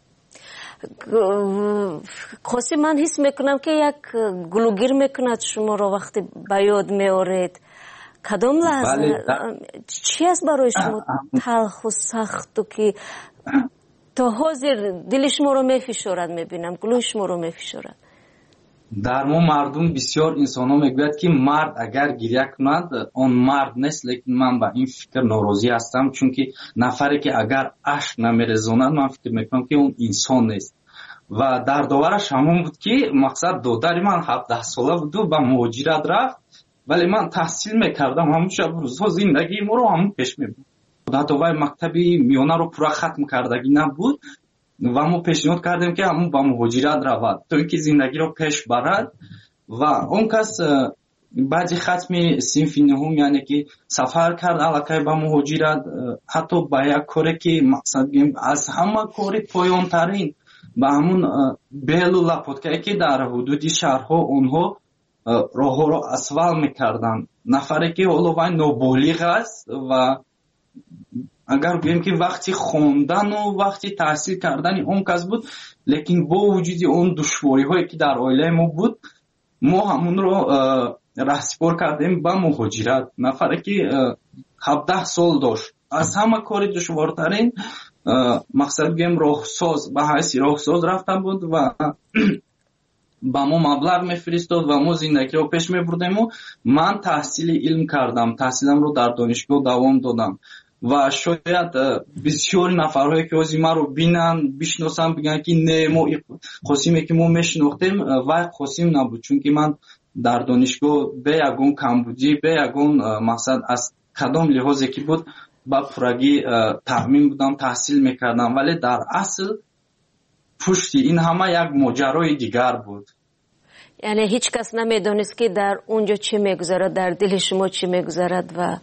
قاسم، من حس میکنم که یک گلوگیر میکند شما رو وقتی به یاد میارید. کدام لحظه چی است برای شما تلخ و سخت و که تا حاضر دل شما رو میفشارد؟ میبینم گلوی شما رو میفشارد. در ما مردم بسیار انسان ها میگوید که مرد اگر گریه کند اون مرد نیست، لیکن من با این فکر ناراضی هستم، چون که نفری که اگر اشک نمیرزاند من فکر میکنم که اون انسان نیست. و در داورش همون بود که مقصد دادر من هفده ساله بود و به مهاجرت رفت، ولی من تحصیل میکردم، همون شب روزها زندگی ما رو همون پیش میبود. حتی وای مکتبی میانه رو پورا ختم کردگی نبود و ما پیشنهاد کردیم که همون با مهاجرت رود تا اینکه زندگی رو پیش برد. و اون کس بعد ختم صنف نهم یعنی که سفر کرد علاقه با مهاجرت، حتی با یک کاری که مقصد بیم از همه کاری پایان ترین با همون بیلو لپوتکایی که در حدود شهرها اونها راه ها رو اسفال میکردن. نفری که اولوان نوبولیغ است و اگر بگیم که وقتی خوندن و وقتی تحصیل کردن اون کس بود، لیکن با وجود اون دشواری هایی که در عائله ما بود ما همون رو رهسپار کردیم با مهاجرت. نفری که هفده سال داشت، از همه کاری دشوارترین مقصد بگیم راهساز، به حیث راهساز رفتن بود و با ما مبلغ میفرستاد و ما زندگی رو پیش میبردیم. و من تحصیل علم کردم، تحصیلم رو در دانشگاه دوام دادم و شاید بسیار نفرهایی که از ما رو بینن بشناسن بگن که نه ما قاسمی که ما میشناختیم و قاسم نبود، چون که من در دانشگاه به یگون کمبودی به یگون مقصد از کدام لحاظی که بود با پرگی تأمین بودم، تحصیل میکردم، ولی در اصل پشتی این همه یک ماجرای دیگر بود. یعنی هیچ کس نمیدونست که در اونجا چی میگذرد، در دل شما چی میگذرد و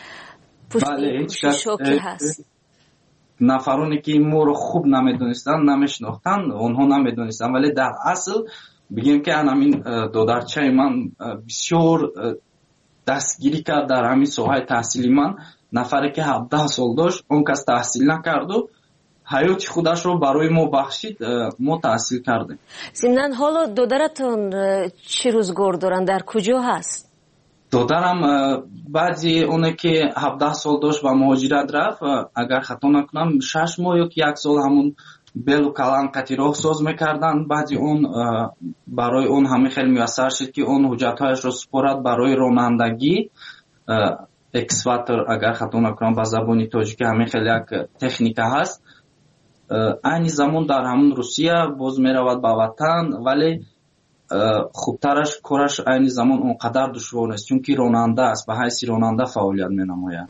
بله، پشتی شوکی هست. نفرانی که ما رو خوب نمیدونستن نمیشناختن اونها نمیدونستن، ولی در اصل بگیم که همین دودرچه من بسیار دستگیری کرد در همین ساحه تحصیلی من. نفری که هفده سال داشت اون کس تحصیل نکرد و حیات خودش رو برای ما بخشید، ما تحصیل کردیم. ضمناً حالا دودرتون چی روزگار دارن، در کجا هست؟ دودرم بعضی اونه که هفده سال داشت و مهاجرت رفت، اگر خطا نکنم شش ماه یا یک سال همون بیل و کلان قطی راه ساز میکردن. بعضی اون برای اون همه خیلی میسر شد که اون حجتهایش رو سپرد برای رانندگی اکسواتر، اگر خطا نکنم به زبانی تاجیکی همه خیلی یک تکنیک هست. این زمان در همون روسیه باز میرود به وطن، ولی خوبترش کارش این زمان اونقدر دشوار نیست چون که راننده است، به حیث راننده فعالیت مینماید.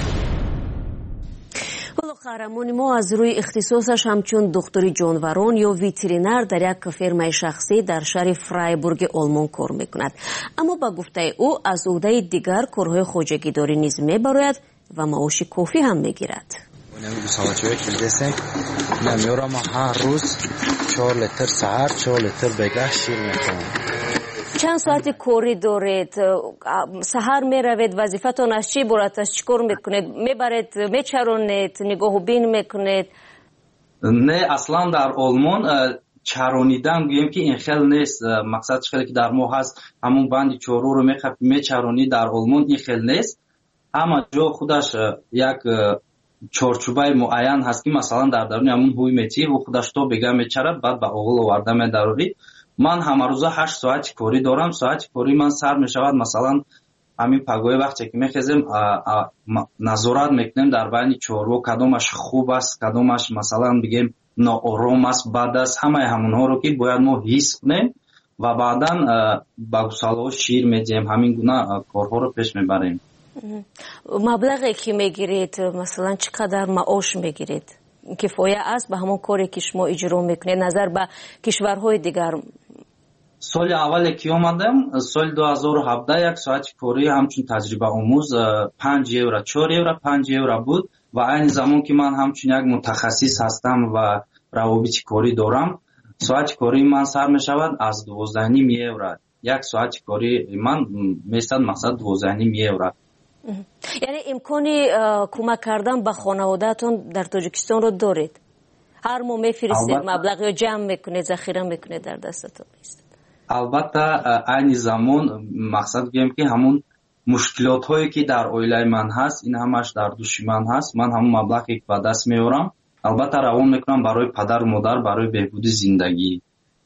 قهرمان ما از روی اختصاصش همچون دکتری جانوران یا ویترینر در یک فرمای شخصی در شهر فرایبورگ آلمان کار میکند، اما با گفته او از عهده دیگر کارهای خواجگیداری نیز میبراید و معاش کافی هم میگیرد. ساعت کلیدسم نمیارم هر روز چهار لیتر سحر چهار لیتر بگاه شیر میکنم. چند ساعت کوری دارید؟ سحر میروید وظیفتون از چی برات از چیکار میکنید؟ میبرید میچرونید نگاه و بین میکنید؟ نه اصلا در آلمان چرونیدن گویم که این خیلی نیست. مقصد خیلی که در ما هست همون بند چهارو رو میچرونی در آلمان این خیلی نیست. اما جا خودش یک چارچوبه معین هست که مثلا در درون همون هوی میتی و خودش تو بگه میچرد بعد به آغل آورده میداروری. من همه روزه هشت ساعت کاری دارم. ساعت کاری من سر میشود مثلا همین پگوی وقتی که میخیزیم نظارت میکنیم در بین چهارو کدومش خوب است کدومش مثلا بگیم ناآرام است بد است همه همونها رو که باید ما حس کنیم و بعدا با گوساله شیر میدیم همین گونه کارها رو پیش میبریم. مبلغی که میگیرید مثلا چقدر معاش میگیرید؟ کفایه است به همون کاری که شما اجرا میکنید نظر به کشورهای دیگر؟ سال اولی که آمدم سال دو هزار و هفده یک ساعت کاری همچون تجربه آموز پنج یورو چهار یورو پنج یورو بود و این زمان که من همچون یک متخصص هستم و روابط کاری دارم ساعت کاری من سر می شود از دوازده نیم یورو. یک ساعت کاری من میستد مقصد دوازده نیم یورو. یعنی امکانی کمک کردن به خانواده‌تون در تاجیکستان رو دارید؟ هر ماه میفرستید مبلغ یا جمع میکنید ذخیره میکنید در دستتون نیست؟ البته این زمان مقصد گیم که همون مشکلات هایی که در اویله من هست این همش در دوش من هست. من همون مبلغی که به دست میارم البته روان میکنم برای پدر و مادر برای بهبود زندگی.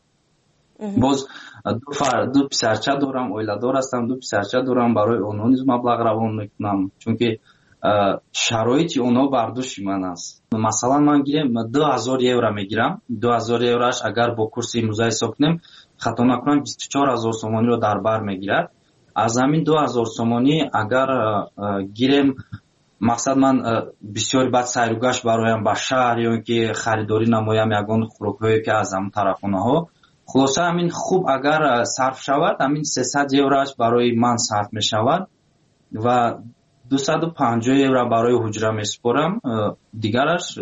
باز دو فر دو پسرچه دارم اویله دار هستم دو پسرچه دارم برای اونها نیز مبلغ روان میکنم چون که شرایط اونها بر دوش من است. مثلا من گیرم دو هزار یورو میگیرم. دو هزار یوروش اگر با کورس امروزه حساب کنیم خطا نکنم بیست و چهار هزار سومانی رو در بر میگیرد. از همین دو هزار سومانی اگر گیرم مقصد من بسیار بعد سیروگشت برایم به شهر یا که خریداری نمایم یگان خوراک‌هایی که از هم طرفانه ها خلاصه همین خوب اگر صرف شود همین سیصد یوروش برای من صرف می شود و دویست و پنجاه یورو برای حجره می سپارم دیگرش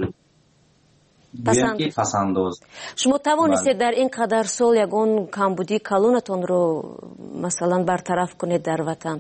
پسند. پسنداز. شما توانستید در این قدر سال یگان کمبودی کلونتون رو مثلا برطرف کنید در وطن؟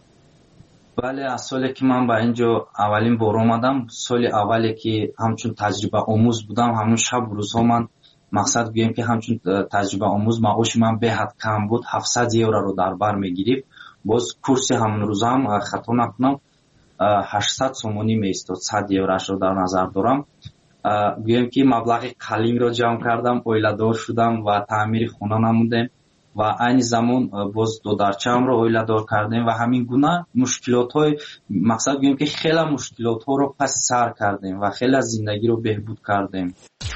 بله از سالی که من به اینجا اولین بار آمدم سال اولی که همچون تجربه آموز بودم همون شب روزها من مقصد گویم که همچون تجربه آموز معاش من به حد کم بود هفتصد یورو رو در بر میگیریم. باز کورس همون روز هم خطا نکنم هشتصد سومانی میستاد صد یوروش رو در نظر دارم. گویم که مبلغ قلیم رو جمع کردم اویله دار شدم و تعمیر خونه نمودم و این زمان باز دو درچه هم رو اویله دار کردیم و همین گونه مشکلات های مقصد گویم که خیلی مشکلات ها رو پس سر کردیم و خیلی زندگی رو بهبود کردیم.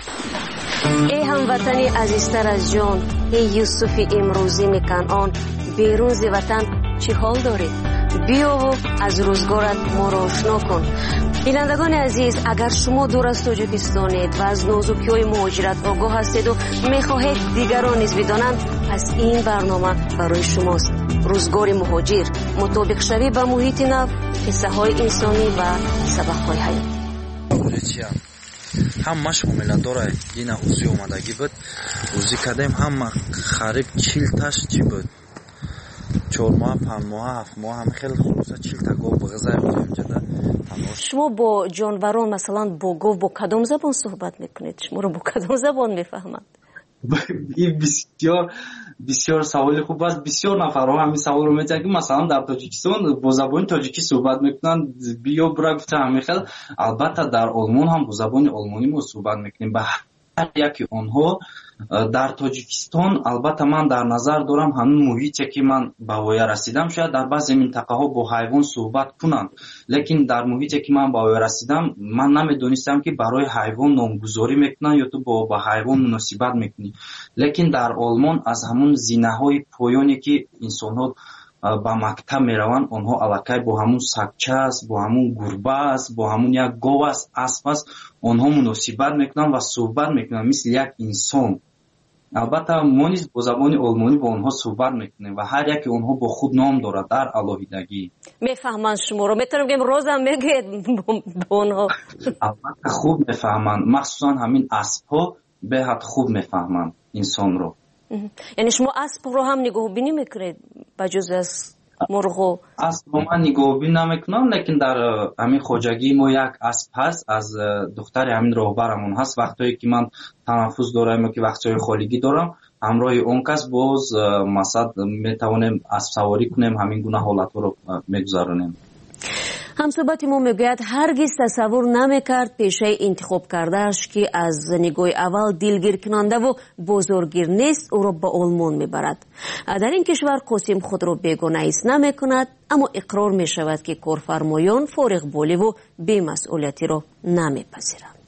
ای هموطنی عزیزتر از جان ای یوسف امروزی میکنان بیرون ز وطن چی حال دارید؟ بیا و از روزگارت ما را آشنا کن. بینندگان عزیز اگر شما دور از تاجیکستانید و از نازکی‌های مهاجرت آگاه هستید و میخواهید دیگران نیز بدانند پس این برنامه برای شماست. روزگار مهاجر مطابق شوی به محیط نو قصه های انسانی و سبق های حیات. همش معامله داره دینا اوزی اومدگی بود اوزی کردیم هم خریب چیل تاش چی بود چهار ماه پنج ماه هفت ماه هم خیلی خلاصه چیل تا گاو بغذای بودیم جدا. شما با جانوران مثلا با گاو با کدام زبان صحبت میکنید؟ شما رو با کدام زبان میفهمند؟ این بسیار بسیار سوال خوب است. بسیار نفرها همین سوال رو می‌کنن که مثلا در تاجیکستان با زبان تاجیکی صحبت میکنن بیا برا گفتم میخل. البته در آلمان هم با زبان آلمانی ما صحبت میکنیم. به هر یکی اونها در تاجیکستان البته من در نظر دارم همون محیطی که من به ویا رسیدم شاید در بعضی منطقه ها با حیوان صحبت کنند لیکن در محیطی که من به ویا رسیدم من نمیدونستم که برای حیوان نامگذاری میکنن یا تو با با حیوان مناسبت میکنی. لیکن در آلمان از همون زینه های پایانی که انسان ها با مکتب میروند اونها الکی با همون سگچه است با همون گربه است با همون یک گاو است اسب است اونها مناسبت میکنن و صحبت میکنن مثل یک انسان албатта мо низ бо забони олмонӣ бо онҳо суҳбат мекунем ва ҳар яки онҳо бо худ ном дорад дар алоҳидагӣ. мефаҳманд шуморо? метавонем бигем розам мегӯед бо онҳо? албатта хуб мефаҳманд, махсусан ҳамин аспҳо беҳад хуб мефаҳманд инсонро. яъне шумо аспро ҳам нигоҳубинӣ мекунед ба ҷуз аз мурғо? аспро ман нигоҳубинӣ намекунам, лекин дар ҳамин хоҷагии мо як асп ҳаст, аз духтари ҳамин роҳбарамон ҳаст. вақтое ки ман танаффус дорам ё ки вақтҳои холигӣ дорам, ҳамроҳи он кас боз масад метавонем аспсаворӣ кунем, ҳамин гуна ҳолатҳоро мегузаронем. ҳамсӯҳбати мо мегӯяд ҳаргиз тасаввур намекард пешаи интихоб кардааш ки аз нигоҳи аввал дилгиркунандаву бозоргир нест, ӯро ба олмон мебарад. дар ин кишвар қосим худро бегона ҳис намекунад, аммо иқрор мешавад ки корфармоён фориғболиву бемасъулиятиро намепазиранд.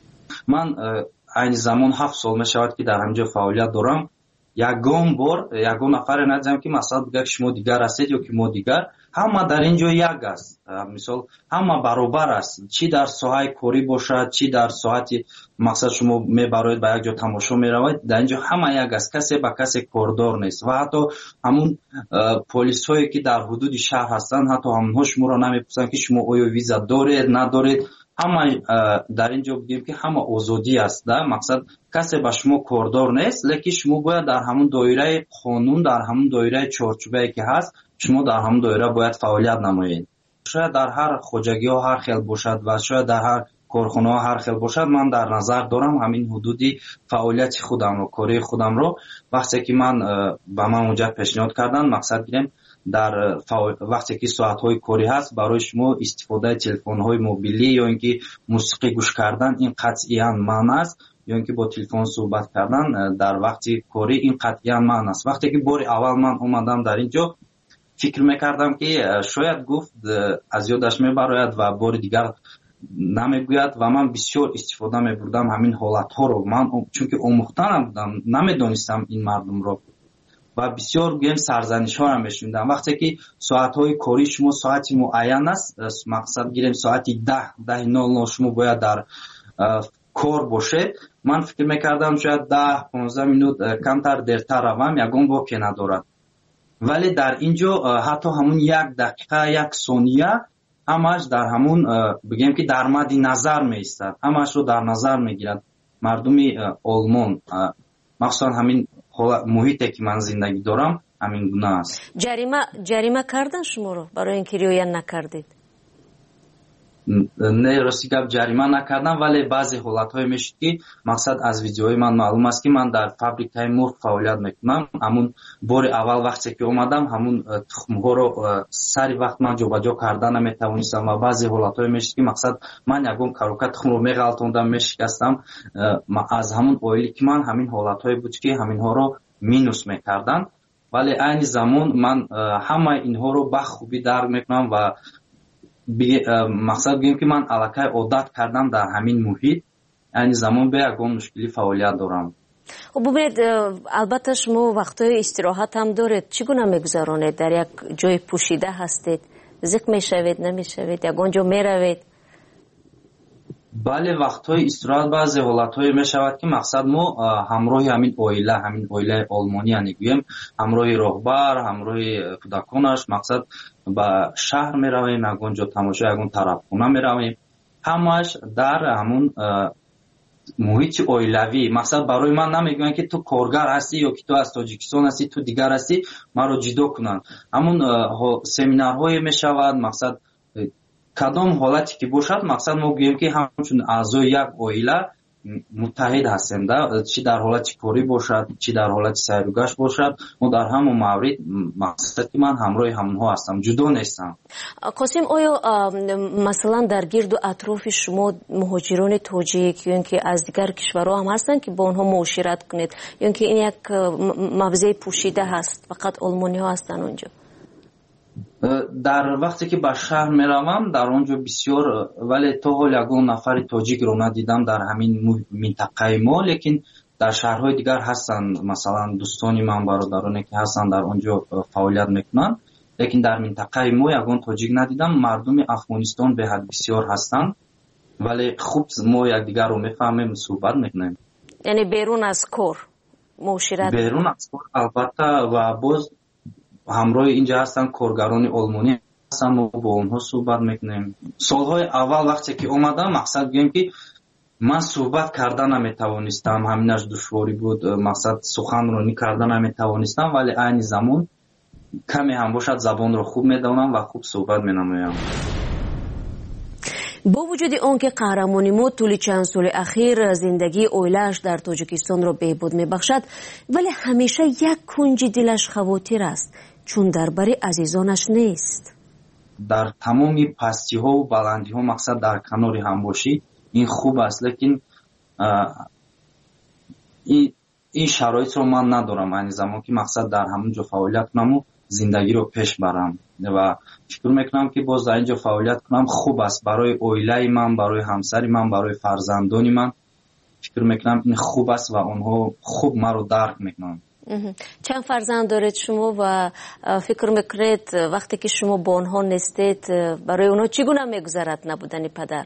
ман айни замон ҳафт сол мешавад ки дар ҳамҷо фаъолият дорам. ягон бор ягон нафаре надидам ки масалан бигӯяд шумо дигар ҳастед ё ки мо дигар. ҳама дар ин ҷо як аст. мисол ҳама баробар аст, чӣ дар соҳаи корӣ бошад, чӣ дар соати мақсад шумо мебароед ба як ҷо тамошо меравед, дар ин ҷо ҳама як аст, касе ба касе кордор нест. ва ҳатто ҳамун полисҳое ки дар ҳудуди шаҳр ҳастанд, ҳатто ҳамонҳо шуморо намепурсанд ки шумо оё виза доред надоред. ҳама дар ин ҷо бигем ки ҳама озодӣ аст, да мақсад касе ба шумо кордор нест, лекин шумо бояд дар ҳамун доираи қонун, дар ҳамун доираи чорчӯбае ки ҳаст, шумо дар ҳамун доира бояд фаъолият намоед. шояд дар ҳар хоҷагиҳо ҳар хел бошад ва шояд дар ҳар корхонаҳо ҳар хел бошад. ман дар назар дорам ҳамин ҳудуди фаъолияти худамро, кории худамро. вақте ки ман ба ман онҷа пешниҳод карданд, мақсад гирем дар вақте ки соатҳои корӣ ҳаст, барои шумо истифодаи телефонҳои мобилӣ ё ин ки мусиқӣ гӯш кардан, ин қатъиян маън аст, ё ин ки бо телефон суҳбат кардан дар вақти корӣ, ин қатъиян маън аст. вақте ки бори аввал ман омадам дар ин ҷо, фикр мекардам ки шояд гуфт аз ёдаш мебарояд ва бори дигар намегӯяд ва ман бисёр истифода мебурдам ҳамин ҳолатҳоро. ман чунки омӯхта набудам, намедонистам ин мардумро ва бисёр гӯем сарзанишҳоро мешунидам. вақте ки соатҳои корӣ шумо соати муайян аст, мақсад гирем соати даҳ даҳи нол нол шумо бояд дар кор бошед, ман фикр мекардам шояд даҳ понздаҳ минут камтар дертар равам, ягон воке надорад. вале дар ин ҷо ҳатто ҳамун як дақиқа як сония ҳамааш дар ҳамун бигем ки дар мадди назар меистад, ҳамаашро дар назар мегирад мардуми олмон. махсусан ҳамин муҳите ки ман зиндагӣ дорам ҳамин гуна аст. ҷарима ҷарима кардан шуморо барои ин ки риоя накардед? не, рости гап ҷарима накардам, вале баъзе ҳолатҳое мешуд ки мақсад аз видеои ман маълум аст ки ман дар фабрикаи мурғ фаъолият мекунам. ҳамун бори аввал вақте ки омадам, ҳамун тухмҳоро сари вақт ман ҷобаҷо кардан наметавонистам ва баъзе ҳолатҳое мешуд ки мақсад ман ягон карока тухмро меғалтондам, мешикастам. аз ҳамун оиле ки ман ҳамин ҳолатҳое буд ки ҳаминҳоро минус мекарданд. вале айни замон ман ҳамаи инҳоро ба хубӣ дарк мекунам ва мақсад гӯем ки ман аллакай одат кардам дар ҳамин муҳит. айни замон бе ягон мушкилӣ фаъолият дорам. бубинед, албатта шумо вақтҳои истироҳат ҳам доред. чӣ гуна мегузаронед? дар як ҷои пӯшида ҳастед? зиқ мешавед, намешавед? ягон ҷо меравед? бале, вақтҳои истироҳат баъзе ҳолатҳое мешавад ки мақсад мо ҳамроҳи ҳамин оила, ҳамин оилаи олмонӣ яъне гӯем ҳамроҳи роҳбар, ҳамроҳи кӯдаконаш мақсад ба шаҳр меравем, ягон ҷо тамошо, ягон тарабхона меравем. ҳамааш дар ҳамун муҳити оилавӣ. мақсад барои ман намегӯянд ки ту коргар ҳастӣ ё ки ту аз тоҷикистон ҳастӣ, ту дигар ҳастӣ, маро ҷудо кунанд. ҳамун семинарҳое мешавад, мақсад кадом ҳолате ки бошад, мақсад мо гӯем ки ҳамчун аъзои як оила муттаҳид ҳастем, да чӣ дар ҳолати корӣ бошад, чӣ дар ҳолати сайру гашт бошад, мо дар ҳамон маврид мақсад ки ман ҳамроҳи ҳамонҳо ҳастам, ҷудо нестам. қосим, оё масалан дар гирду атрофи шумо муҳоҷирони тоҷик ё ин ки аз дигар кишварҳо ҳам ҳастанд ки бо онҳо муошират кунед, ё ин ки ин як мавзеъи пӯшида ҳаст, фақат олмониҳо ҳастанд онҷо? дар вақте ки ба шаҳр меравам, дар он ҷо бисёр, вале то ҳол ягон нафари тоҷикро надидам дар ҳамин минтақаи мо, лекин дар шаҳрҳои дигар ҳастанд. масалан дӯстони ман, бародароне ки ҳастанд дар он ҷо фаъолият мекунанд, лекин дар минтақаи мо ягон тоҷик надидам. мардуми афғонистон беҳад бисёр ҳастанд, вале хуб мо якдигарро мефаҳмем, суҳбат мекунем. яъне берун аз кор муошират берун аз кор албатта ва боз ҳамроҳи инҷа ҳастанд коргарони олмонӣ ҳастанд мо бо онҳо суҳбат мекунем солҳои аввал вақте ки омадам мақсад гӯем ки ман суҳбат карда наметавонистам ҳаминаш душворӣ буд мақсад суханронӣ карда наметавонистам вале айни замон каме ҳам бошад забонро хуб медонам ва хуб суҳбат менамоям бо вуҷуди он ки қаҳрамони мо тӯли чанд соли ахир зиндагии оилааш дар тоҷикистонро беҳбуд мебахшад вале ҳамеша як кунҷи дилаш хавотир аст чун дар бари азизонаш нест дар тамоми пастиҳову баландиҳо мақсад дар канори ҳам бошӣ ин хуб аст лекин ин шароитро ман надорам айни замон ки мақсад дар ҳамон ҷо фаъолият кунаму зиндагиро пеш барам ва фикр мекунам ки боз дар ин ҷо фаъолият кунам хуб аст барои оилаи ман барои ҳамсари ман барои фарзандони ман фикр мекунам ин хуб аст ва онҳо хуб маро дарк мекунанд чанд фарзанд доред шумо ва фикр мекунед вақте ки шумо бо онҳо нестед барои онҳо чӣ гуна мегузарад набудани падар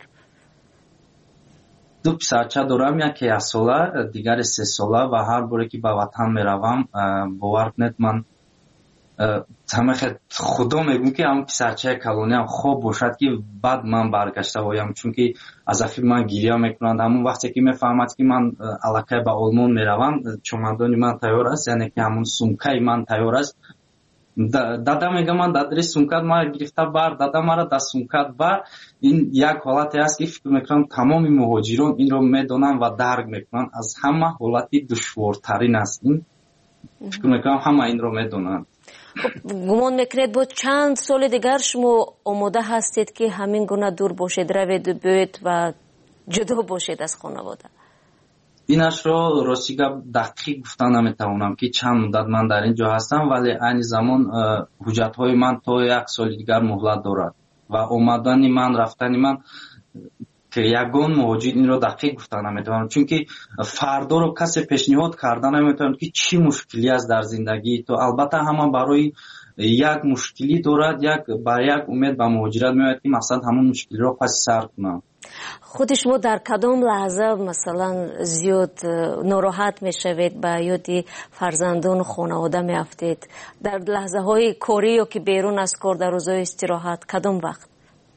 ду писарча дорам яке ясола дигаре се сола ва ҳар боре ки ба ватан меравам бовар кунед ман ҳамахе худо мегӯм ки ҳам писарчаи калониам хоб бошад ки баъд ман баргашта оям чунки аз афи ман гирия мекунанд ҳамон вақте ки мефаҳмад ки ман аллакай ба олмон меравам чомадони ман тайёр аст яъне ки ҳамон сумкаи ман тайёр аст дада мегӯям ман дадри сумкат мара гирифта бар дада мара дар сумкат бар ин як ҳолате аст ки фикр мекунам тамоми муҳоҷирон инро медонанд ва дарк мекунанд аз ҳама ҳолати душвортарин аст ин фикр мекунам ҳама инро медонанд гумон мекунед бо чанд соли дигар шумо омода ҳастед ки ҳамин гуна дур бошед раведу биёед ва ҷудо бошед аз хонавода инашро рости гап дақиқ гуфта наметавонам ки чанд муддат ман дар ин ҷо ҳастам вале айни замон ҳуҷҷатҳои ман то як соли дигар муҳлат дорад ва омадани ман рафтани ман ки ягон муҳоҷир инро дақиқ гуфта наметавонам чунки фардоро касе пешниҳод карда наметавонад ки чӣ мушкилӣ аст дар зиндагӣ то албатта ҳама барои як мушкилӣ дорад як бар як умед ба муҳоҷират меояд ки мақсад ҳамон мушкилиро паси сар кунад худи шумо дар кадом лаҳза масалан зиёд нороҳат мешавед ба ёди фарзандону хонавода меафтед дар лаҳзаҳои корӣ ё ки берун аз кор дар рӯзҳои истироҳат кадом вақт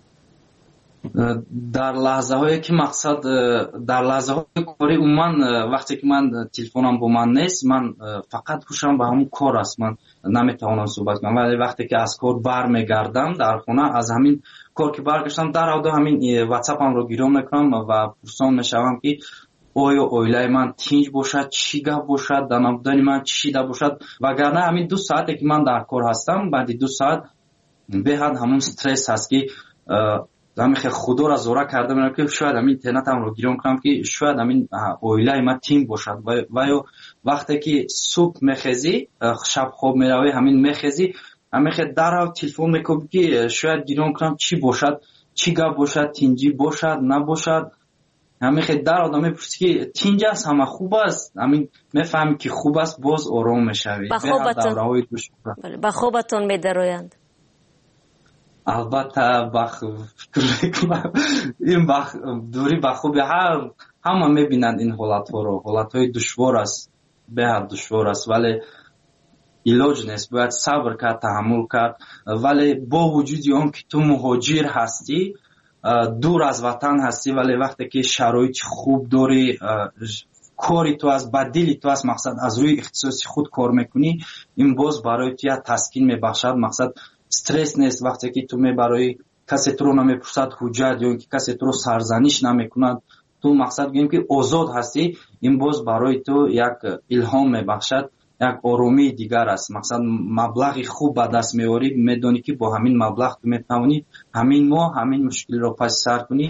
дар лаҳзаҳое ки мақсад дар лаҳзаҳои корӣ умуман вақте ки ман телефонам бо ман нест ман фақат ҳушам ба ҳамон кор аст ман наметавонам суҳбат кунам вале вақте ки аз кор бармегардам дар хона аз ҳамин кор ки баргаштам даравда ҳамин ватсапамро гирё мекунам ва пурсон мешавам ки оё оилаи ман тинҷ бошад чӣ гап бошад дар набудани ман чӣ шида бошад вагарна ҳамин ду соате ки ман дар кор ҳастам баъди ду соат беҳад ҳамон стресс ҳаст ки ҳамихе худоро зора карда мерам ки шояд ҳамин интернетамро гирём кунам ки шояд ҳамин оилаи ман тинҷ бошад ва ё вақте ки субҳ мехезӣ шаб хоб меравӣ ҳамин мехезӣ ҳамихе дарав телефон мекунам ки шояд гирём кунам чӣ бошад чӣ гап бошад тинҷӣ бошад набошад ҳамихе дарав мепурсӣ ки тинҷ аст ҳама хуб аст ҳамин мефаҳмӣ ки хуб аст боз ором мешавӣ ба хобатон медароянд албатта фикр мекунам ин дурӣ ба хуби ҳама мебинанд ин ҳолатҳоро ҳолатҳои душвор аст беҳад душвор аст вале илоҷ нест бояд сабр кард таҳаммул кард вале бо вуҷуди он ки ту муҳоҷир ҳастӣ дур аз ватан ҳастӣ вале вақте ки шароити хуб дорӣ кори ту аст ба дили ту аст мақсад аз рӯи ихтисоси худ кор мекунӣ ин боз барои ту як таскин мебахшад мақсад стресс нест вақте ки ту мебарои касе туро намепурсад ҳуҷҷат ё ин ки касе туро сарзаниш намекунад ту мақсад гӯем ки озод ҳастӣ ин боз барои ту як илҳом мебахшад як оромии дигар аст мақсад маблағи хуб ба даст меорӣ медонӣ ки бо ҳамин маблағ ту метавонӣ ҳамин моҳ ҳамин мушкилиро паси сар кунӣ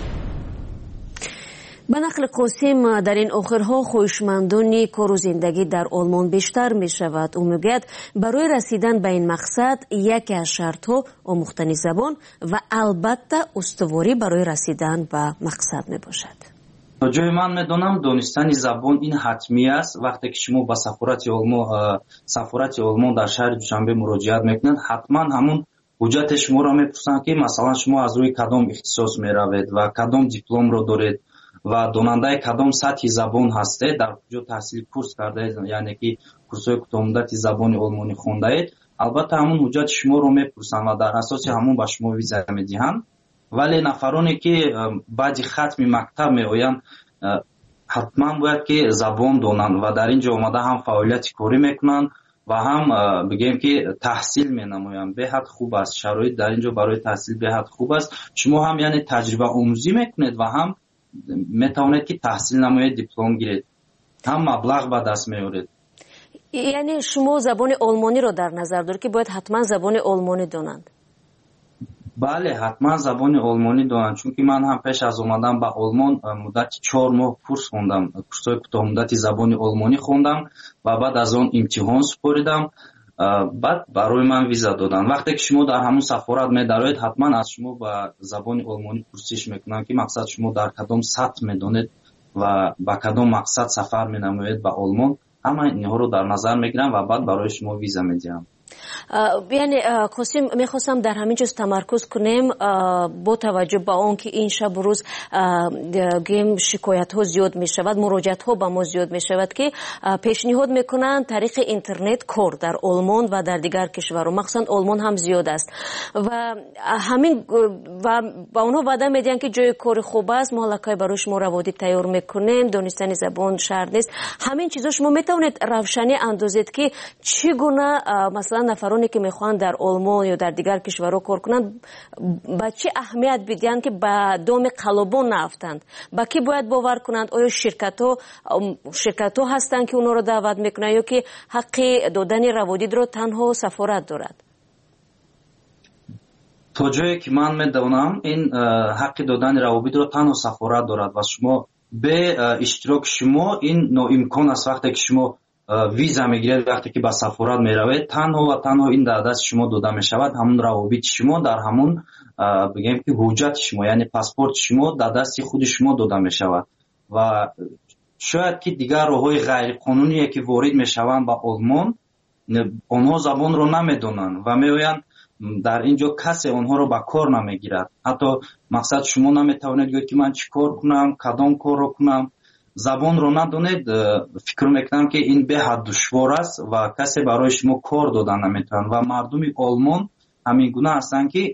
ба нақли қосим дар ин охирҳо хоҳишмандони кору зиндагӣ дар олмон бештар мешавад ӯ мегӯяд барои расидан ба ин мақсад яке аз шартҳо омӯхтани забон ва албатта устуворӣ барои расидан ба мақсад мебошад то ҷои ман медонам донистани забон ин ҳатмӣ аст вақте ки шумо ба сафорати олмон сафорати олмон дар шаҳри душанбе муроҷиат мекунед ҳатман ҳамон ҳуҷҷати шуморо мепурсанд ки масалан шумо аз рӯи кадом ихтисос меравед ва кадом дипломро доред ва донандаи кадом сатҳи забон ҳастед, дар куҷо таҳсили курс кардаед, яъне ки курсҳои кӯтоҳмуддати забони олмонӣ хондаед, албатта ҳамун ҳуҷҷати шуморо мепурсанд ва дар асоси ҳамун ба шумо виза медиҳанд. вале нафароне ки баъди хатми мактаб меоянд, ҳатман бояд ки забон донанд ва дар ин ҷо омада ҳам фаъолияти корӣ мекунанд ва ҳам бигем ки таҳсил менамоянд. беҳад хуб аст, шароит дар ин ҷо барои таҳсил беҳад хуб аст. шумо ҳам яъне таҷрибаомӯзӣ мекунед ва ҳам метавонед ки таҳсил намоед, диплом гиред, ҳам маблағ ба даст меоред. яъне шумо забони олмониро дар назар доред ки бояд ҳатман забони олмонӣ донанд? бале, ҳатман забони олмонӣ донанд, чунки ман ҳам пеш аз омадан ба олмон муддати чор моҳ курс хондам, курсҳои кӯтоҳмуддати забони олмонӣ хондам ва баъд аз он имтиҳон супоридам, баъд барои ман виза доданд. вақте ки шумо дар ҳамун сафорат медароед, ҳатман аз шумо ба забони олмонӣ пурсиш мекунанд ки мақсад шумо дар кадом сатҳ медонед ва ба кадом мақсад сафар менамоед ба олмон. ҳама инҳоро дар назар мегирам ва баъд барои шумо виза медиҳам. яъне қосим, мехостам дар ҳамин ҷоз тамаркуз кунем бо таваҷҷӯҳ ба он ки ин шабу рӯз гӯем шикоятҳо зиёд мешавад, муроҷиатҳо ба мо зиёд мешавад ки пешниҳод мекунанд тариқи интернет кор дар олмон ва дар дигар кишварҳо, махсусан олмон ҳам зиёд аст ва ҳамин ва ба онҳо ваъда медиҳанд ки ҷои кори хуб аст, мо аллакай барои шумо раводид тайёр мекунем, донистани забон шарт нест. ҳамин чизҳо шумо метавонед равшанӣ андозед ки чӣ гуна масалан нафароне ки мехоҳанд дар олмон ё дар дигар кишварҳо кор кунанд ба чӣ аҳамият бидиҳанд ки ба доми қалобон наафтанд, ба кӣ бояд бовар кунанд? оё ширкатҳо ширкатҳо ҳастанд ки онҳоро даъват мекунанд ё ки ҳаққи додани раводидро танҳо сафорат дорад? то ҷое ки ман медонам, ин ҳаққи додани раводидро танҳо сафорат дорад ва шумо бе иштироки шумо ин ноимкон аст. вақте ки шумо виза мегиред, вақте ки ба сафорат меравед, танҳо ва танҳо ин дар дасти шумо дода мешавад, ҳамун равобити шумо дар ҳамун бигем ки ҳуҷҷати шумо, яъне паспорти шумо дар дасти худи шумо дода мешавад ва шояд ки дигар роҳҳои ғайриқонуние ки ворид мешаванд ба олмон, онҳо забонро намедонанд ва меоянд дар ин ҷо касе онҳоро ба кор намегирад. ҳатто мақсад шумо наметавонед гӯед ки ман чӣ кор кунам, кадом корро кунам. забонро надонед, фикр мекунам ки ин беҳад душвор аст ва касе барои шумо кор дода наметавонад ва мардуми олмон ҳамин гуна ҳастанд ки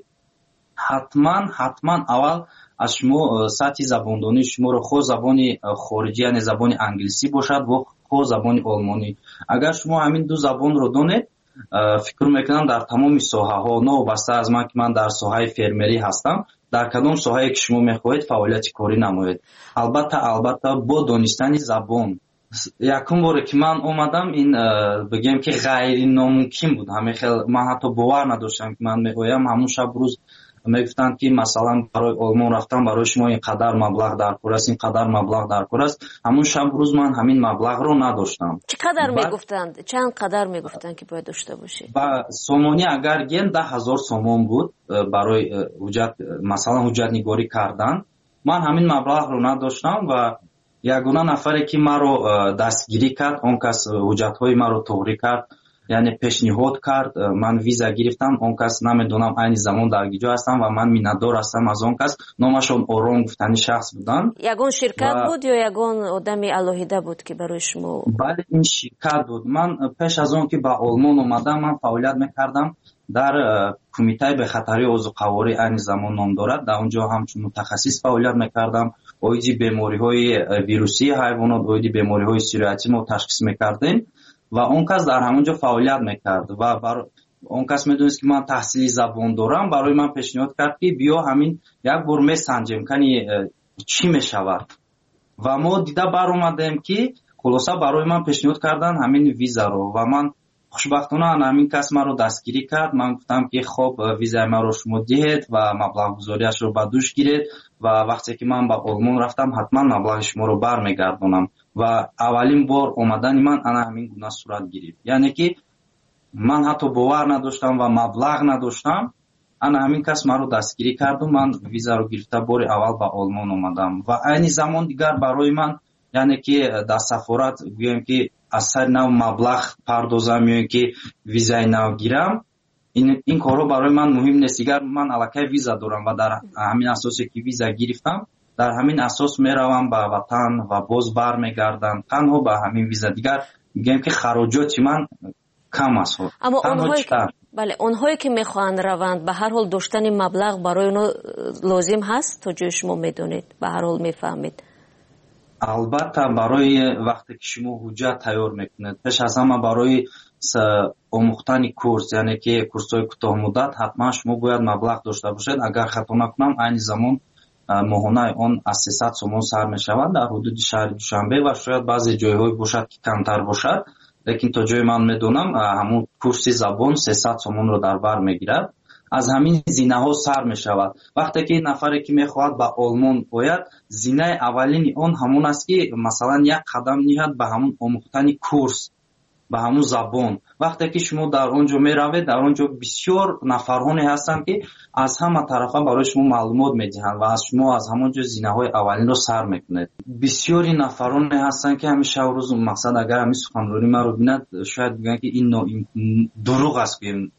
ҳатман ҳатман аввал аз шумо сатҳи забондонии шуморо хо забони хориҷӣ, яъне забони англисӣ бошад ва хо забони олмонӣ. агар шумо ҳамин ду забонро донед, фикр мекунам дар тамоми соҳаҳо, новобаста аз ман ки ман дар соҳаи фермерӣ ҳастам, дар кадом соҳае ки шумо мехоҳед фаъолияти корӣ намоед. албатта албатта бо донистани забон. якум боре ки ман омадам, ин бигем ки ғайриномумкин буд. ҳамехел ман ҳатто бовар надоштам ки ман меоям, ҳамун шаб рӯз мегуфтанд ки масалан барои олмон рафтан барои шумо ин қадар маблағ дар кор аст, ин қадар маблағ дар кор аст. ҳамун шаб рӯз ман ҳамин маблағро надоштам. чӣ қадар мегуфтанд? чанд қадар мегуфтанд ки бояд дошта бошед? ба сомонӣ агар гем даҳ ҳазор сомон буд барои ҳуҷҷат, масалан ҳуҷҷатнигорӣ кардан. ман ҳамин маблағро надоштам ва ягона нафаре ки маро дастгирӣ кард, он кас ҳуҷҷатҳои маро тоғрӣ кард, яъне пешниҳод кард, ман виза гирифтам. он кас намедонам айни замон дар гиҷо ҳастам ва ман миннатдор ҳастам аз он кас. номашон Ором гуфтани шахс буданд. ягон ширкат буд ё ягон одами алоҳида буд ки барои шумо? бале, ин ширкат буд. ман пеш аз он ки ба олмон омадам, ман фаъолият мекардам дар кумитаи бехатарии озуқаворӣ, айни замон ном дорад. дар он ҷо ҳамчун мутахассис фаъолият мекардам. оиди бемориҳои вирусии ҳайвонот, оиди бемориҳои сироятӣ мо ташхис мекардем ва он кас дар ҳамон ҷо фаъолият мекард ва бар он кас медонист ки ман таҳсили забон дорам. барои ман пешниҳод кард ки биё ҳамин як бор месанҷем кани чӣ мешавад ва мо дида баромадем ки хулоса барои ман пешниҳод кардан ҳамин визаро ва ман хушбахтона ҳамин кас маро дастгирӣ кард. ман гуфтам ки хоб визаи маро шумо диҳед ва маблағгузориашро ба дӯш гиред ва вақте ки ман ба олмон рафтам ҳатман маблағи шуморо бармегардонам ва аввалин бор омадани ман ана ҳамин гуна сурат гирифт. яъне ки ман ҳатто бовар надоштам ва маблағ надоштам. ана ҳамин кас маро дастгирӣ карду ман визаро гирифта бори аввал ба олмон омадам ва айни замон дигар барои ман, яъне ки дар сафорат гӯем ки аз сари нав маблағ пардозам ё ки визаи нав гирам, ин корҳо барои ман муҳим нест. дигар ман аллакай виза дорам ва дар ҳамин асосе ки виза гирифтам, дар ҳамин асос мераванд ба ватан ва боз бармегарданд танҳо ба ҳамин виза. Дигар мегӯем ки хароҷоти ман кам аст. аммо онҳое бале онҳое ки мехоҳанд раванд ба ҳар ҳол доштани маблағ барои онҳо лозим ҳаст то ҷои шумо медонед ба ҳар ҳол мефаҳмед. албатта барои вақте ки шумо ҳуҷҷат тайёр мекунед пеш аз ҳама барои омӯхтани курс яъне ки курсҳои кӯтоҳмуддат ҳатман шумо бояд маблағ дошта бошед. агар хато накунам айни замон моҳонаи он аз сесад сомон сар мешавад дар ҳудуди шаҳри Душанбе ва шояд баъзе ҷойҳое бошад ки камтар бошад, лекин то ҷои ман медонам ҳамун курси забон сесад сомонро дар бар мегирад. аз ҳамин зинаҳо сар мешавад. вақте ки нафаре ки мехоҳад ба олмон ояд, зинаи аввалини он ҳамун аст ки масалан як қадам ниҳад ба ҳамун омӯхтани курс, ба ҳамун забон. вақте ки шумо дар он ҷо меравед, дар он ҷо бисёр нафарҳоне ҳастанд ки аз ҳама тарафа барои шумо маълумот медиҳанд ва аз шумо аз ҳамон ҷо зинаҳои аввалинро сар мекунед. бисёри нафароне ҳастанд ки ҳамеша рӯз мақсад агар ҳамин суханронӣ маро бинад шояд бигӯянд ки ин дурӯғ аст,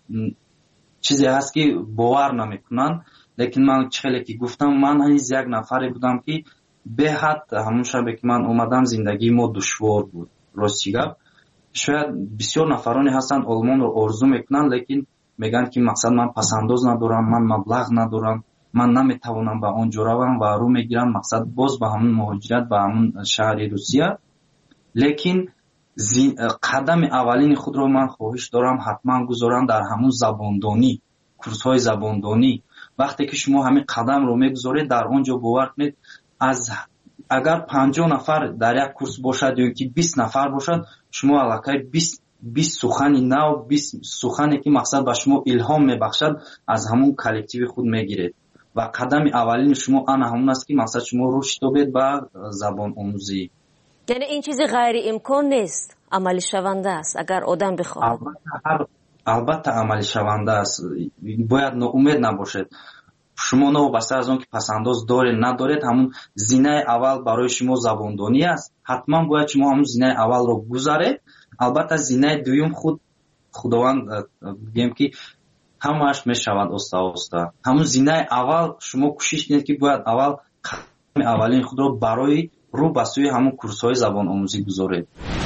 чизе ҳаст ки бовар намекунанд, лекин ман чихеле ки гуфтам ман ҳаниз як нафаре будам ки беҳад ҳамон шабе ки ман омадам зиндагии мо душвор буд. рости гап шояд бисёр нафароне ҳастанд олмонро орзу мекунанд, лекин мегӯянд ки мақсад ман пасандоз надорам, ман маблағ надорам, ман наметавонам ба он ҷо равам ва рӯ мегиранд мақсад боз ба ҳамон муҳоҷират ба ҳамон шаҳри Русия. лекин қадами аввалини худро ман хоҳиш дорам ҳатман гузорам дар ҳамун забондонӣ, курсҳои забондонӣ. вақте ки шумо ҳамин қадамро мегузоред, дар он ҷо бовар кунед, аз агар панҷоҳ нафар дар як курс бошад ё ки бист нафар бошад, шумо аллакай бист сухани нав, бист сухане ки мақсад ба шумо илҳом мебахшад, аз ҳамун коллективи худ мегиред ва қадами аввалини шумо ана ҳамун аст ки мақсад шумо рушд ёбед ба забономӯзӣ. яъне ин чизи ғайриимкон нест, амалӣ шаванда аст агар одам бихоҳад. албатта амалӣ шаванда аст, бояд ноумед набошед. шумо новобаста аз он ки пасандоз доред надоред, ҳамун зинаи аввал барои шумо забондонӣ аст. ҳатман бояд шумо ҳамун зинаи аввалро гузаред. албатта зинаи дуюм худ худованд бигем ки ҳамааш мешавад оста оста. ҳамун зинаи аввал шумо кӯшиш кунед ки бояд аввал қадами аввалини худро барои рӯ ба сӯи ҳамун курсҳои забономӯзӣ гузоред.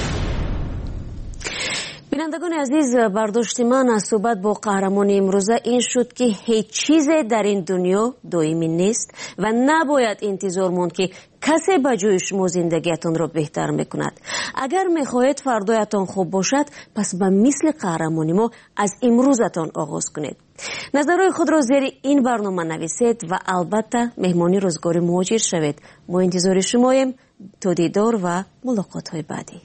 бинандагони азиз, бардошти ман аз суҳбат бо қаҳрамони имрӯза ин шуд ки ҳеҷ чизе дар ин дунё доимӣ нест ва набояд интизор монд ки касе ба ҷои шумо зиндагиятонро беҳтар мекунад. агар мехоҳед фардоятон хуб бошад, пас ба мисли қаҳрамони мо аз имрӯзатон оғоз кунед. назарҳои худро зери ин барнома нависед ва албатта меҳмони рӯзгори муҳоҷир шавед. мо интизори шумоем. то дидор ва мулоқотҳои баъдӣ.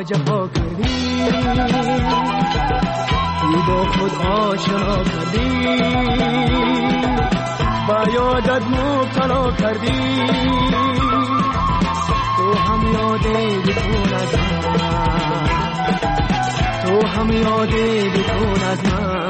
جفا کردی تو با خود آشنا کردی با یادت مبتلا کردی تو هم یاده بکن از من تو هم یاده بکن از من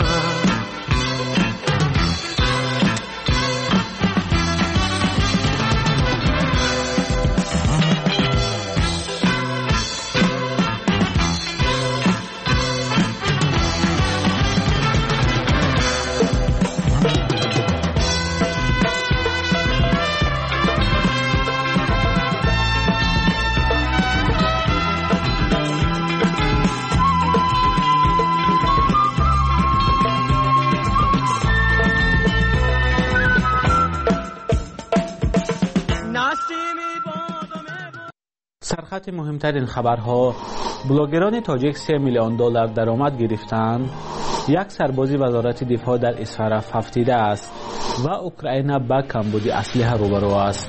سرخط مهمترین خبرها: بلاگران تاجیک سه میلیون دلار درآمد گرفتند، یک سربازی وزارت دفاع در اسفرف هفتیده است و اوکراین با کمبود اسلحه روبرو است.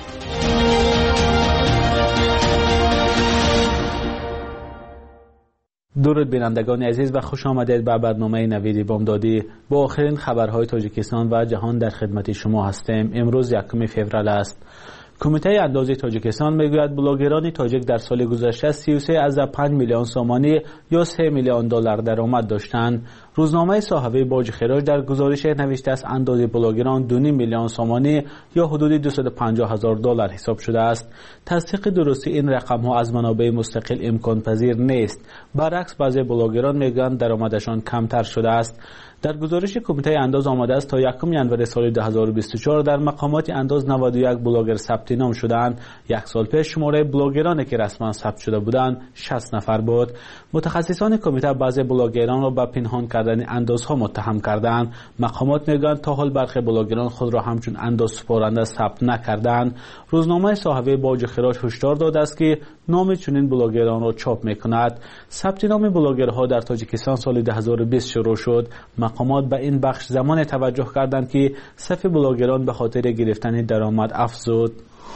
درود بینندگان عزیز و خوش آمدید به برنامه نوید بامدادی. با آخرین خبرهای تاجیکستان و جهان در خدمت شما هستیم. امروز یکم فوریه است. کمیته اندازه تاجیکستان میگوید بلاگران تاجیک در سال گذشته سی و سه از پنج میلیون سومانی یا سه میلیون دلار درآمد داشتند. روزنامه صحافی باج خراج در گزارش نوشته است اندازه بلاگران دو میلیون سومانی یا حدود دویست و پنجاه هزار دلار حساب شده است. تصدیق درستی این رقم ها از منابع مستقل امکان پذیر نیست. برعکس بعضی بلاگران میگویند درآمدشان کمتر شده است. در گزارش کمیته انداز آمده است تا یکم ژانویه سال دو هزار و بیست و چهار در مقامات انداز نود و یک بلاگر ثبت نام شدند. یک سال پیش شماره بلاگرانی که رسما ثبت شده بودند شصت نفر بود. متخصصان کمیته بعضی بلاگران را به پنهان کردن اندازها متهم کردند. مقامات میگویند تا حال برخی بلاگران خود را همچون انداز سپارنده ثبت نکردند. روزنامه صحافی باج خراج هشدار داده است که نام چنین بلاگران را چاپ میکند. ثبت نام بلاگرها در تاجیکستان سال دو هزار و بیست شروع شد. مقامات به این بخش زمان توجه کردند که صف بلاگران به خاطر گرفتن درآمد افزود.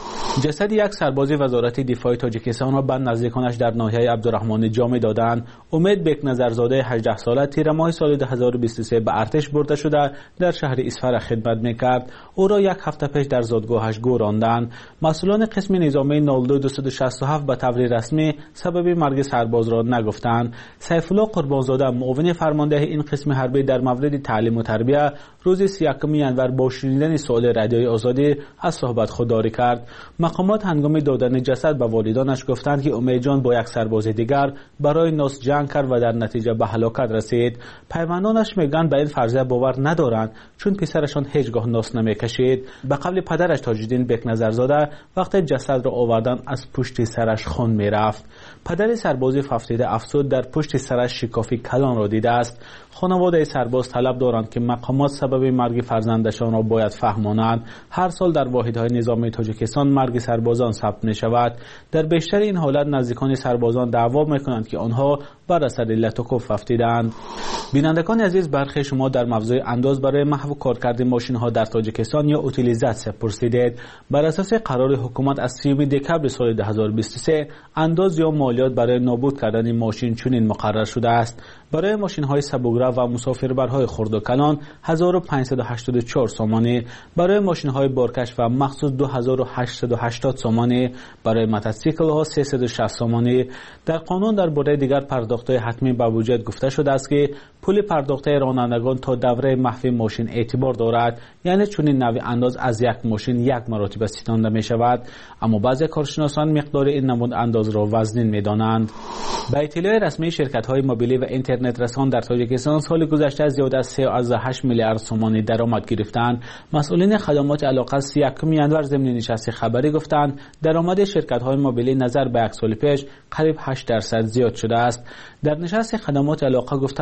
جسد یک سرباز وزارت دفاع تاجیکستان را به نزدیکانش در ناحیه عبدالرحمن جامی دادند. امید بیک نظرزاده هجده ساله تیر ماه سال دو هزار و بیست و سه به ارتش برده شده در شهر اسفر خدمت میکرد. او را یک هفته پیش در زادگاهش گوراندند. مسئولان قسم نظامی نود و دو دویست و شصت و هفت به طور رسمی سبب مرگ سرباز را نگفتند. سیف الله قربانزاده معاون فرمانده این قسم حربی در مورد تعلیم و تربیت روز سی و یکم ژانویه با شنیدن سوال رادیوی آزادی از صحبت خودداری کرد. مقامات هنگام دادن جسد به والدانش گفتند که امید جان با یک سرباز دیگر برای ناس جنگ کرد و در نتیجه به هلاکت رسید. پیوندانش میگن به این فرضیه باور ندارند چون پسرشان هیچگاه ناس نمیکشید. به قول پدرش تاج‌الدین بیک نظرزاده وقتی جسد را آوردن از پشت سرش خون میرفت. پدر سرباز ففتیده افسود در پشت سرش شکافی کلان را دیده است. خانواده سرباز طلب دارند که مقامات سبب مرگ فرزندشان را باید فهمانند. هر سال در واحدهای نظامی تاجیکستان مرگ سربازان ثبت می شود. در بیشتر این حالت نزدیکان سربازان دعوا می کنند که آنها بر اثر لتوکوف افتیدند. بینندگان عزیز، برخی شما در موضوع انداز برای محو کارکرد ماشین ها در تاجیکستان یا اوتیلیزاسیون پرسیدید. بر اساس قرار حکومت از سیوم دکبر سال دو هزار و بیست و سه انداز یا مالیات برای نابود کردن ماشین چنین مقرر شده است. برای ماشین های سبوگرا و مسافربرهای خرد و کلان هزار و پانصد و هشتاد و چهار سومانی، برای ماشین های بارکش و مخصوص دو هزار و هشتصد و هشتاد سومانی، برای موتورسیکل ها سیصد و شصت سومانی. در قانون درباره دیگر پرداخت‌های حتمی به وجود گفته شده است که پول پرداخته رانندگان تا دوره محو ماشین اعتبار دارد، یعنی چنین نوع انداز از یک ماشین یک مرتبه ستانده می شود. اما بعضی کارشناسان مقدار این نمود انداز را وزنین می دانند. به اطلاع رسمی شرکت‌های موبیلی و اینترنت رسان در تاجیکستان سال گذشته زیاد از سه و هشت میلیارد سومانی درآمد گرفتند. مسئولین خدمات علاقه سی و یکم ژانویه ضمن نشست خبری گفتند درآمد شرکت‌های موبیلی نظر به یک سال پیش قریب هشت درصد زیاد شده است. در نشست خدمات علاقه گفتند هفتاد و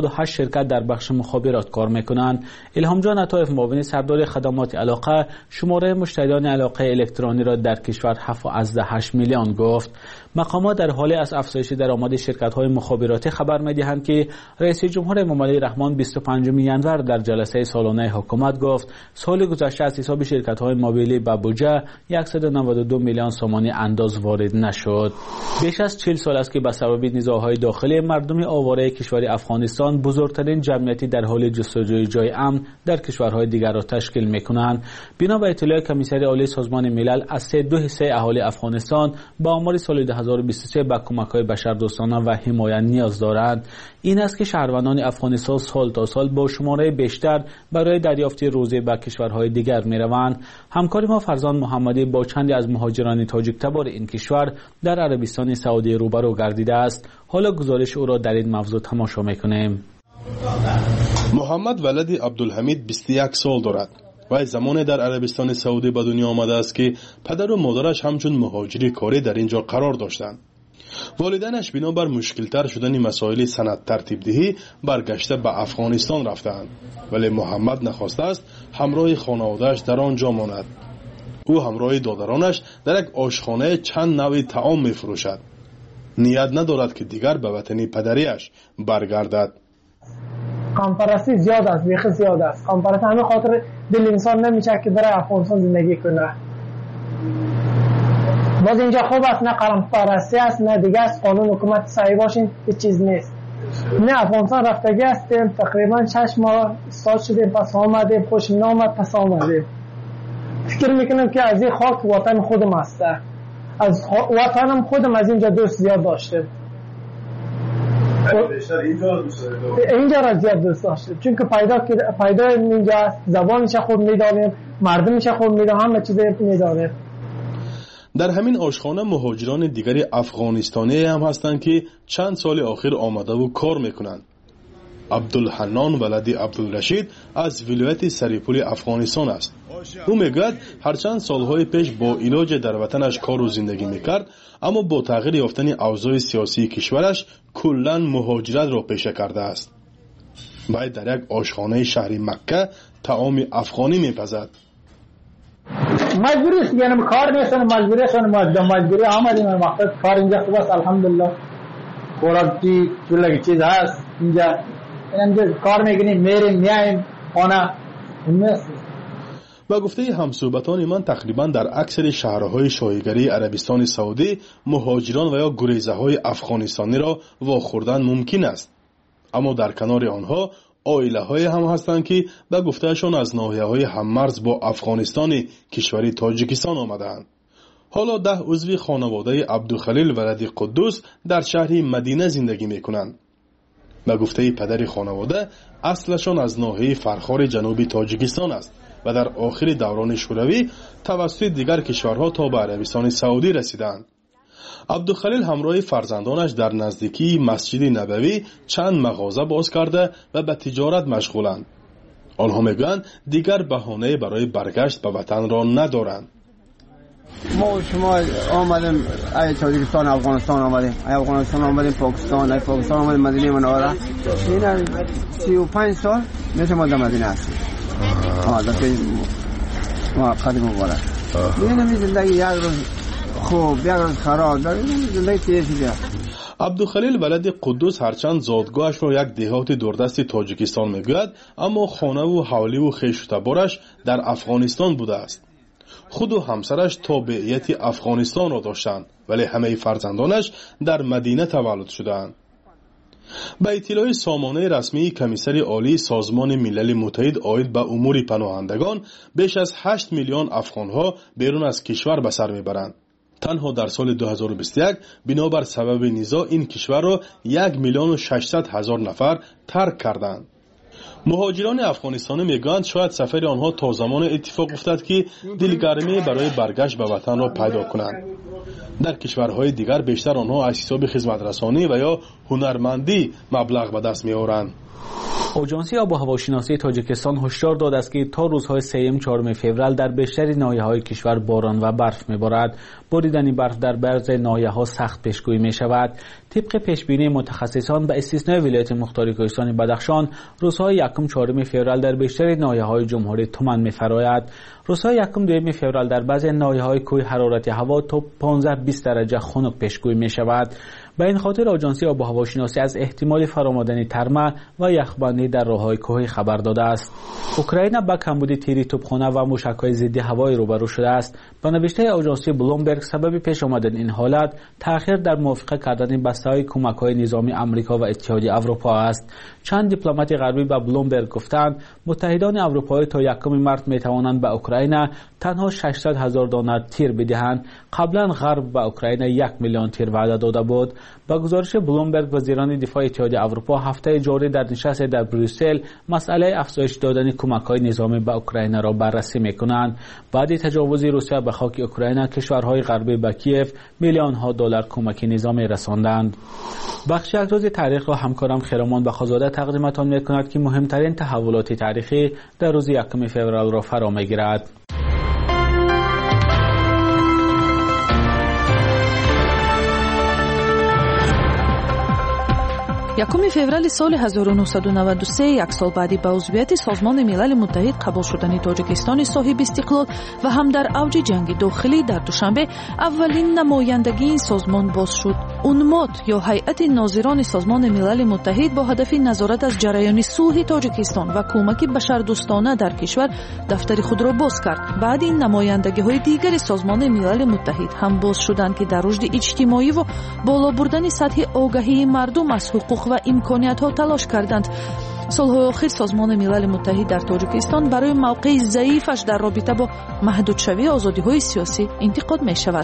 هشت شرکت در بخش مخابرات کار میکنند. الهام جان عطایف معاون سردار خدمات علاقه شماره مشتریان علاقه الکترونی را در کشور هفت و هشت میلیون گفت. مقامات در حال از افزایش درآمد شرکت‌های مخابراتی خبر می‌دهند که رئیس جمهور امام علی رحمان بیست و پنجم ینور در جلسه سالانه حکومت گفت سال گذشته از حساب شرکت‌های موبیلی به بودجه صد و نود و دو میلیون سومانی انداز وارد نشد. بیش از چهل سال است که به سبب نزاع‌های داخلی مردم آواره کشور افغانستان بزرگترین جمعیتی در حال جستجوی جای امن در کشورهای دیگر را تشکیل می‌کنند. بنا به اطلاع کمیسر عالی سازمان ملل از سه دو حصه اهالی افغانستان با آمار سال دو هزار و بیست و سه به کمک‌های بشردوستانه و حمایت نیاز دارند. این است که شهروندان افغانستان سال تا سال با شماره بیشتر برای دریافت روزه به کشورهای دیگر می‌روند. همکار ما فرزان محمدی با چندی از مهاجران تاجیک تبار این کشور در عربستان سعودی روبرو گردیده است. حالا گزارش او را در این موضوع تماشا می‌کنیم. محمد ولدی عبدالحمید بیست و یک سال دارد. و زمان در عربستان سعودی به دنیا آمده است که پدر و مادرش همچون مهاجری کاری در اینجا قرار داشتند. والدینش بنابر مشکلتر شدن مسائل سند ترتیب دهی برگشته به افغانستان رفتند، ولی محمد نخواسته است همراه خانواده‌اش در آنجا ماند. او همراه دادرانش در یک آشخانه چند نوع طعام می‌فروشد. نیت ندارد که دیگر به وطن پدریش برگردد. قوم‌پرستی زیاد است، بیخ زیاد است. قوم‌پرستی همه خاطر دل انسان نمیشه که بره افغانستان زندگی کنه. باز اینجا خوب است، نه قوم‌پرستی است نه دیگه است. قانون حکومت صحیح باشین هیچ چیز نیست. نه افغانستان رفتگی هستیم، تقریبا شش ماه استاد شدیم، پس آمدیم، خوش نامد، پس آمدیم. فکر میکنم که از این خاک وطن خودم است. از وطنم خودم از اینجا دوست زیاد داشتم. اینجا را زیاد دوست داشتم چون که پیدا پیدا اینجا است، زبانش خوب میدانیم، مردمش خوب میدانیم، همه چیز میدانیم. در همین آشخانه مهاجران دیگری افغانستانی هم هستند که چند سال آخر آمده و کار میکنند. عبدالحنان ولدی عبدالرشید از ولایت سریپول افغانستان است. او میگوید هرچند سالهای پیش با علاج در وطنش کار و زندگی میکرد، اما با تغییر یافتن اوضاع سیاسی کشورش کلاً مهاجرت را پیشه کرده است. باید در یک آشخانه شهری مکه طعام افغانی میپزد. مجبوری است، یعنی کار نیستن، مجبوری است، مجبوری آمدیم مقصد کار اینجا خوب است الحمدلله. خوراکی کلی چیز هست اینجا، اینجا کار میکنیم، میریم میایم خانه. و گفته همصحبتان من تقریبا در اکثر شهرهای شایگری عربستان سعودی مهاجران و یا گریزه های افغانستانی را واخوردن ممکن است، اما در کنار آنها عائله های هم هستند که به گفتهشان از ناحیه های هممرز با افغانستان کشور تاجیکستان آمدند. حالا ده عضو خانواده عبدالخلیل ولدی قدوس در شهر مدینه زندگی میکنند. به گفته پدر خانواده اصلشان از ناحیه فرخار جنوبی تاجیکستان است و در آخر دوران شوروی توسط دیگر کشورها تا به عربستان سعودی رسیدند. عبدالخلیل همراه فرزندانش در نزدیکی مسجد نبوی چند مغازه باز کرده و به تجارت مشغولند. آنها میگویند دیگر بهانه برای برگشت به وطن را ندارند. ما شما آمدیم ای تاجیکستان افغانستان آمدیم، ای افغانستان آمدیم پاکستان، ای پاکستان آمدیم مدینه منوره. این سی و پنج سال میشه ما در مدینه هستیم. آه در پیش ما قدیم مبارک. این زندگی یک روز خوب یک روز خراب، در این زندگی تیزی بیا. عبدالخلیل ولد قدوس هرچند زادگاهش را یک دهات دوردست تاجیکستان میگوید، اما خانه و حوالی و خویش و تبارش در افغانستان بوده است. خود و همسرش تابعیت افغانستان را داشتند، ولی همه فرزندانش در مدینه تولد شدند. به اطلاع سامانه رسمی کمیسر عالی سازمان ملل متحد عاید به امور پناهندگان، بیش از هشت میلیون افغانها بیرون از کشور به سر میبرند. تنها در سال دو هزار و بیست و یک بنابر سبب نزاع این کشور را یک میلیون و ششصد هزار نفر ترک کردند. مهاجران افغانستانی میگویند شاید سفر آنها تا زمان اتفاق افتد که دلگرمی برای برگشت به وطن را پیدا کنند. در کشورهای دیگر بیشتر آنها از حساب خدمت رسانی و یا هنرمندی مبلغ به دست میآورند. آژانس آب و هواشناسی تاجیکستان هشدار داده است که تا روزهای سوم چهارم فوریه در بیشتر ناحیه‌های کشور باران و برف می‌بارد. باریدن برف در بعضی ناحیه‌ها سخت پیشگویی می‌شود. طبق پیشبینی متخصصان به استثنای ولایت مختار کوهستان بدخشان، روزهای یکم چهارم فوریه در بیشتر ناحیه‌های جمهوری تمام می‌فراید. روزهای یکم دوم فوریه در بعضی ناحیه‌های کوه حرارت هوا تا پانزده بیست درجه خنک پیشگویی می‌شود. به این خاطر آژانس آب و هواشناسی از احتمال فرآمدن ترمه و یخبندی در راه‌های کوهی خبر داده است. اوکراین با کمبود تیری توپخانه و موشک‌های ضد هوایی روبرو شده است. به نوشته آژانس بلومبرگ، سبب پیش آمدن این حالت تأخیر در موافقه کردن بسته‌های کمک‌های نظامی آمریکا و اتحادیه اروپا است. چند دیپلمات غربی به بلومبرگ گفتند متحدان اروپایی تا یکم مارس می‌توانند به اوکراین تنها ششصد هزار دانه تیر بدهند. قبلا غرب به اوکراین یک میلیون تیر وعده داده بود. با گزارش بلومبرگ، وزیران دفاع اتحادیه اروپا هفته جاری در نشست در بروسل مسئله افزایش دادن کمک‌های نظامی به اوکراین را بررسی می‌کنند. بعد تجاوز روسیه به خاک اوکراین، کشورهای غربی به کیف میلیون‌ها دلار کمک نظامی رساندند. بخش یک روز تاریخ را همکارم خیرمان بخازاده تقدیمتان می‌کند که مهمترین تحولات تاریخی در روز یکم فوریه را فرا می‌گیرد. یکم فوریه سال هزار و نهصد و نود و سه، یک سال بعدی به عضویت سازمان ملل متحد قبول شدن تاجیکستان صاحب استقلال و هم در اوج جنگ داخلی در دوشنبه اولین نمایندگی این سازمان باز شد. اونمات یا هیئت ناظران سازمان ملل متحد با هدف نظارت از جریان صلح تاجیکستان و کمک بشردوستانه در کشور دفتر خود را باز کرد. بعد این نمایندگی های دیگر سازمان ملل متحد هم باز شدند که در رشد اجتماعی و بالا بردن سطح آگاهی مردم از حقوق و امکانات ها تلاش کردند. سالهای آخر سازمان ملل متحد در تاجیکستان برای موقع ضعیفش در رابطه با محدودشوی آزادی های سیاسی انتقاد می شود.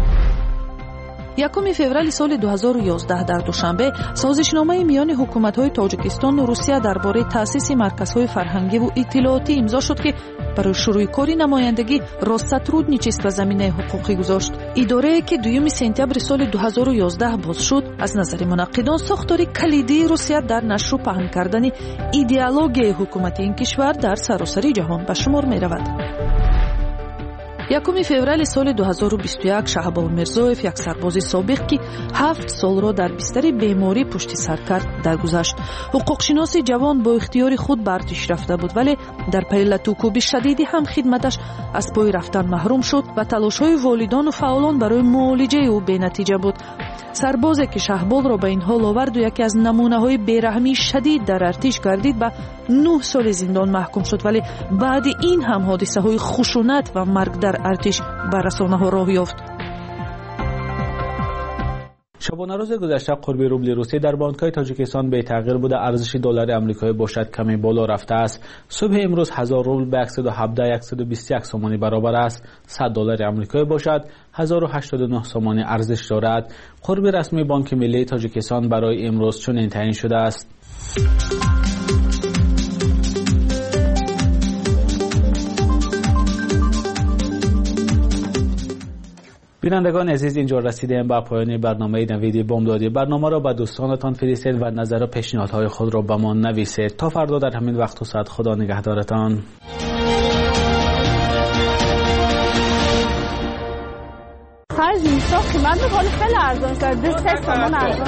یکم فوریه سال دو هزار و یازده در دوشنبه سازشنامه میان حکومت‌های تاجیکستان و روسیه درباره تأسیس مرکزهای فرهنگی و اطلاعاتی امضا شد که برای شروع کاری نمایندگی راسترودنیچیست و زمینه حقوقی گذاشت. اداره که دوم سپتامبر سال دو هزار و یازده باز شد، از نظر منقدان ساختاری کلیدی روسیه در نشر و پهن کردن ایدئولوژی حکومت این کشور در سراسر جهان به شمار می رود. یکم فوریه سال دو هزار و بیست و یک شهبال میرزویف، یک سرباز سابق که هفت سال را در بستر بیماری پشت سر کرد، درگذشت. حقوقشناس جوان با اختیار خود به ارتش رفته بود، ولی در پی لطوکوب شدیدی هم خدمتش از پای رفتن محروم شد و تلاش‌های والدان و فعالان برای معالجه او بی‌نتیجه بود. سربازی که شهبال را به این حال آورد و یکی از نمونه‌های بی‌رحمی شدید در ارتش گردید به نه سال زندان محکوم شد، ولی بعد این هم حادثه‌های خشونت و مرگ در ارتش بر رسانه‌ها راه یافت. شبانه روز گذشته قرب روبل روسی در بانک‌های تاجیکستان به تغییر بوده. ارزش دلار آمریکایی باشد کمی بالا رفته است. صبح امروز هزار روبل به صد و هفده صد و بیست و یک سومانی برابر است. صد دلار آمریکایی باشد هزار و هشتاد و نه سومانی ارزش دارد. قرب رسمی بانک ملی تاجیکستان برای امروز چنین تعیین شده است. بینندگان عزیز، اینجا رسیدیم به پایان برنامه نوید بامدادی. برنامه را به دوستانتان فرستید و نظر و پیشنهادهای خود را به ما نویسید. تا فردا در همین وقت و ساعت خدا نگهدارتان. خرج نیستا قیمت رو خیلی ارزان کرده. سه سامان ارزان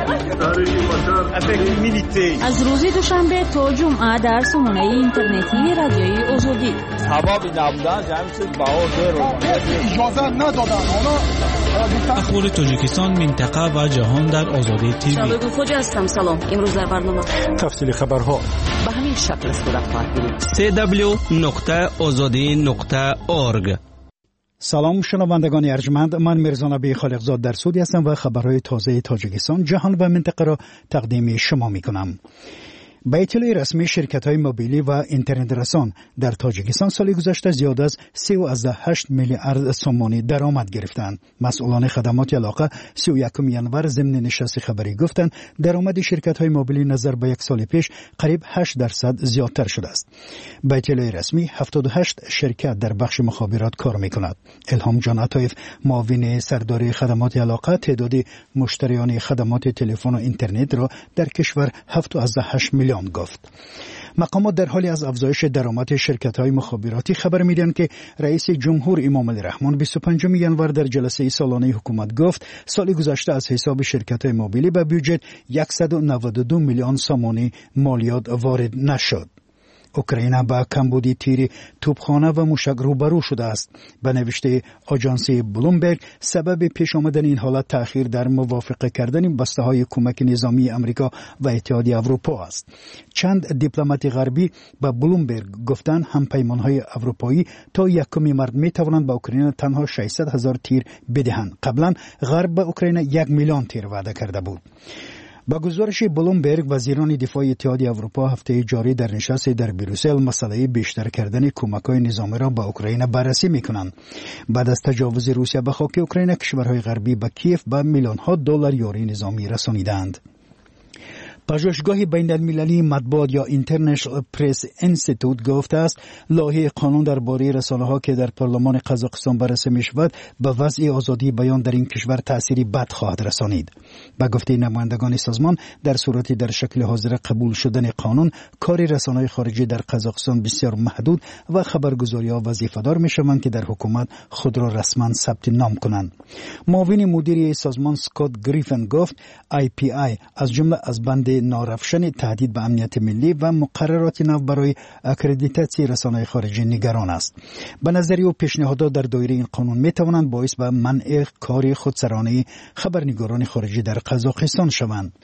از روز دوشنبه تا جمعه در سامانه اینترنتی رادیوی آزادی. سبب نبودن جمعیت بهار رو اجازه ندادن. اخبار تاجیکستان، منطقه و جهان در آزادی تیوی. شبگو خوجا هستم. سلام. امروز در برنامه تفصیل خبرها به همین شکل صورت خواهد گرفت. سی دبلیو نقطه آزادی نقطه اورگ. سلام شنوندگان ارجمند، من میرزا نبی خالقزاد در سعودی هستم و خبرهای تازه تاجیکستان، جهان و منطقه را تقدیم شما می کنم. به اطلاع رسمی شرکت‌های موبیلی و اینترنت رسان در تاجیکستان سال گذشته زیاد از سه و هشت میلیارد سومانی درآمد گرفتند. مسئولان خدمات علاقه سی و یکم ژانویه ضمن نشست خبری گفتند درآمد شرکت‌های موبیلی نظر به یک سال پیش قریب هشت درصد زیادتر شده است. به اطلاع رسمی هفتاد و هشت شرکت در بخش مخابرات کار می‌کند. الهام جان عطایف، معاون سرداری خدمات علاقه، تعداد مشتریان خدمات تلفن و اینترنت را در کشور هفت و هشت میلیون میلیون گفت. مقامات در حالی از افزایش درآمد شرکت‌های مخابراتی خبر می‌دهند که رئیس جمهور امام علی رحمان بیست و پنجم ینور در جلسه سالانه حکومت گفت سال گذشته از حساب شرکت‌های موبیلی به بودجه صد و نود و دو میلیون سوم مالیات وارد نشد. اوکراین با کمبودی تیر توپخانه و موشک روبرو شده است. به نوشته آژانس بلومبرگ سبب پیش آمدن این حالت تأخیر در موافقه کردن بسته‌های کمک نظامی آمریکا و اتحادیه اروپا است. چند دیپلمات غربی به بلومبرگ گفتند همپیمان‌های اروپایی تا یکم مارس می‌توانند به اوکراین تنها ششصد هزار تیر بدهند. قبلا غرب به اوکراین یک میلیون تیر وعده کرده بود. با گزارش بلومبرگ وزیران دفاع اتحادیه اروپا هفته جاری در نشست در بروسل مسئله بیشتر کردن کمک‌های نظامی را به اوکراین بررسی می‌کنند. بعد از تجاوز روسیه به خاک اوکراین کشورهای غربی به کیف به میلیون‌ها دلار یاری نظامی رسانیدند. پژوهشگاه بین المللی مطبوعات یا اینترنشنال پرس انستیتوت گفته است لایحه قانون درباره رسانه‌ها که در پارلمان قزاقستان بررسی می‌شود به وضع آزادی بیان در این کشور تأثیری بد خواهد رسانید. به گفته نمایندگان سازمان در صورتی در شکل حاضر قبول شدن قانون کار رسانه‌های خارجی در قزاقستان بسیار محدود و خبرگزاری‌ها وظیفه‌دار می‌شوند که در حکومت خود را رسما ثبت نام کنند. معاون مدیر سازمان اسکات گریفن گفت آی پی آی از جمله از بند نارفشن تهدید به امنیت ملی و مقررات نو برای اکردیتاسی رسانه‌های خارجی نگران است. به نظر او پیشنهادات در دایره این قانون می‌توانند باعث به منع کار خودسرانه خبرنگاران خارجی در قزاقستان شوند.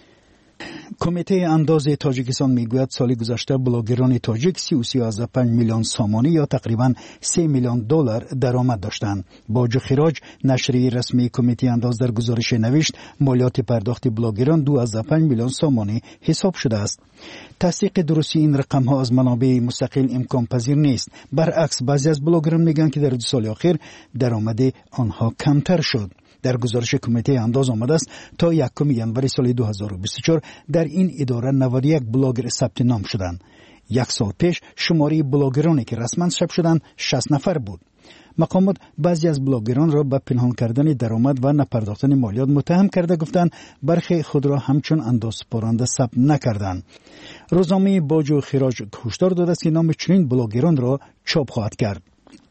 کمیته انداز تاجیکستان میگوید سال گذشته بلاگران تاجیک سی و سی از پنج میلیون سامانی یا تقریباً سه میلیون دلار درآمد داشتند. با خراج نشریه رسمی کمیته انداز در گزارش نوشت مالیات پرداخت بلاگران دو از پنج میلیون سامانی حساب شده است. تصدیق درستی این رقم ها از منابع مستقل امکان پذیر نیست. برعکس بعضی از بلاگران میگن که در دو سال اخیر درآمد آنها کمتر شد. در گزارش کمیته انداز آمده است تا یکم ژانویه سال دو هزار و بیست و چهار در این اداره نود و یک بلاگر ثبت نام شدند. یک سال پیش شماره بلاگرانی که رسما ثبت شدند شصت نفر بود. مقامات بعضی از بلاگران را به پنهان کردن درآمد و نپرداختن مالیات متهم کرده گفتند برخی خود را همچون اندازه‌سپارنده ثبت نکردند. روزنامه باج و خراج هشدار داده است که نام چنین بلاگران را چاپ خواهد کرد.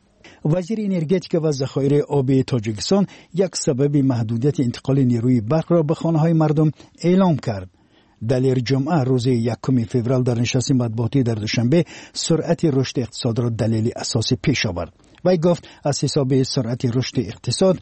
وزیر انرژتیک و ذخایر آبی تاجیکستان یک سبب محدودیت انتقال نیروی برق را به خانه‌های مردم اعلام کرد. دلیر جمعه روز یکم فوریه در نشست مطبوعاتی در دوشنبه سرعت رشد اقتصاد را دلیل اساسی پیش آورد. وی گفت از حساب سرعت رشد اقتصاد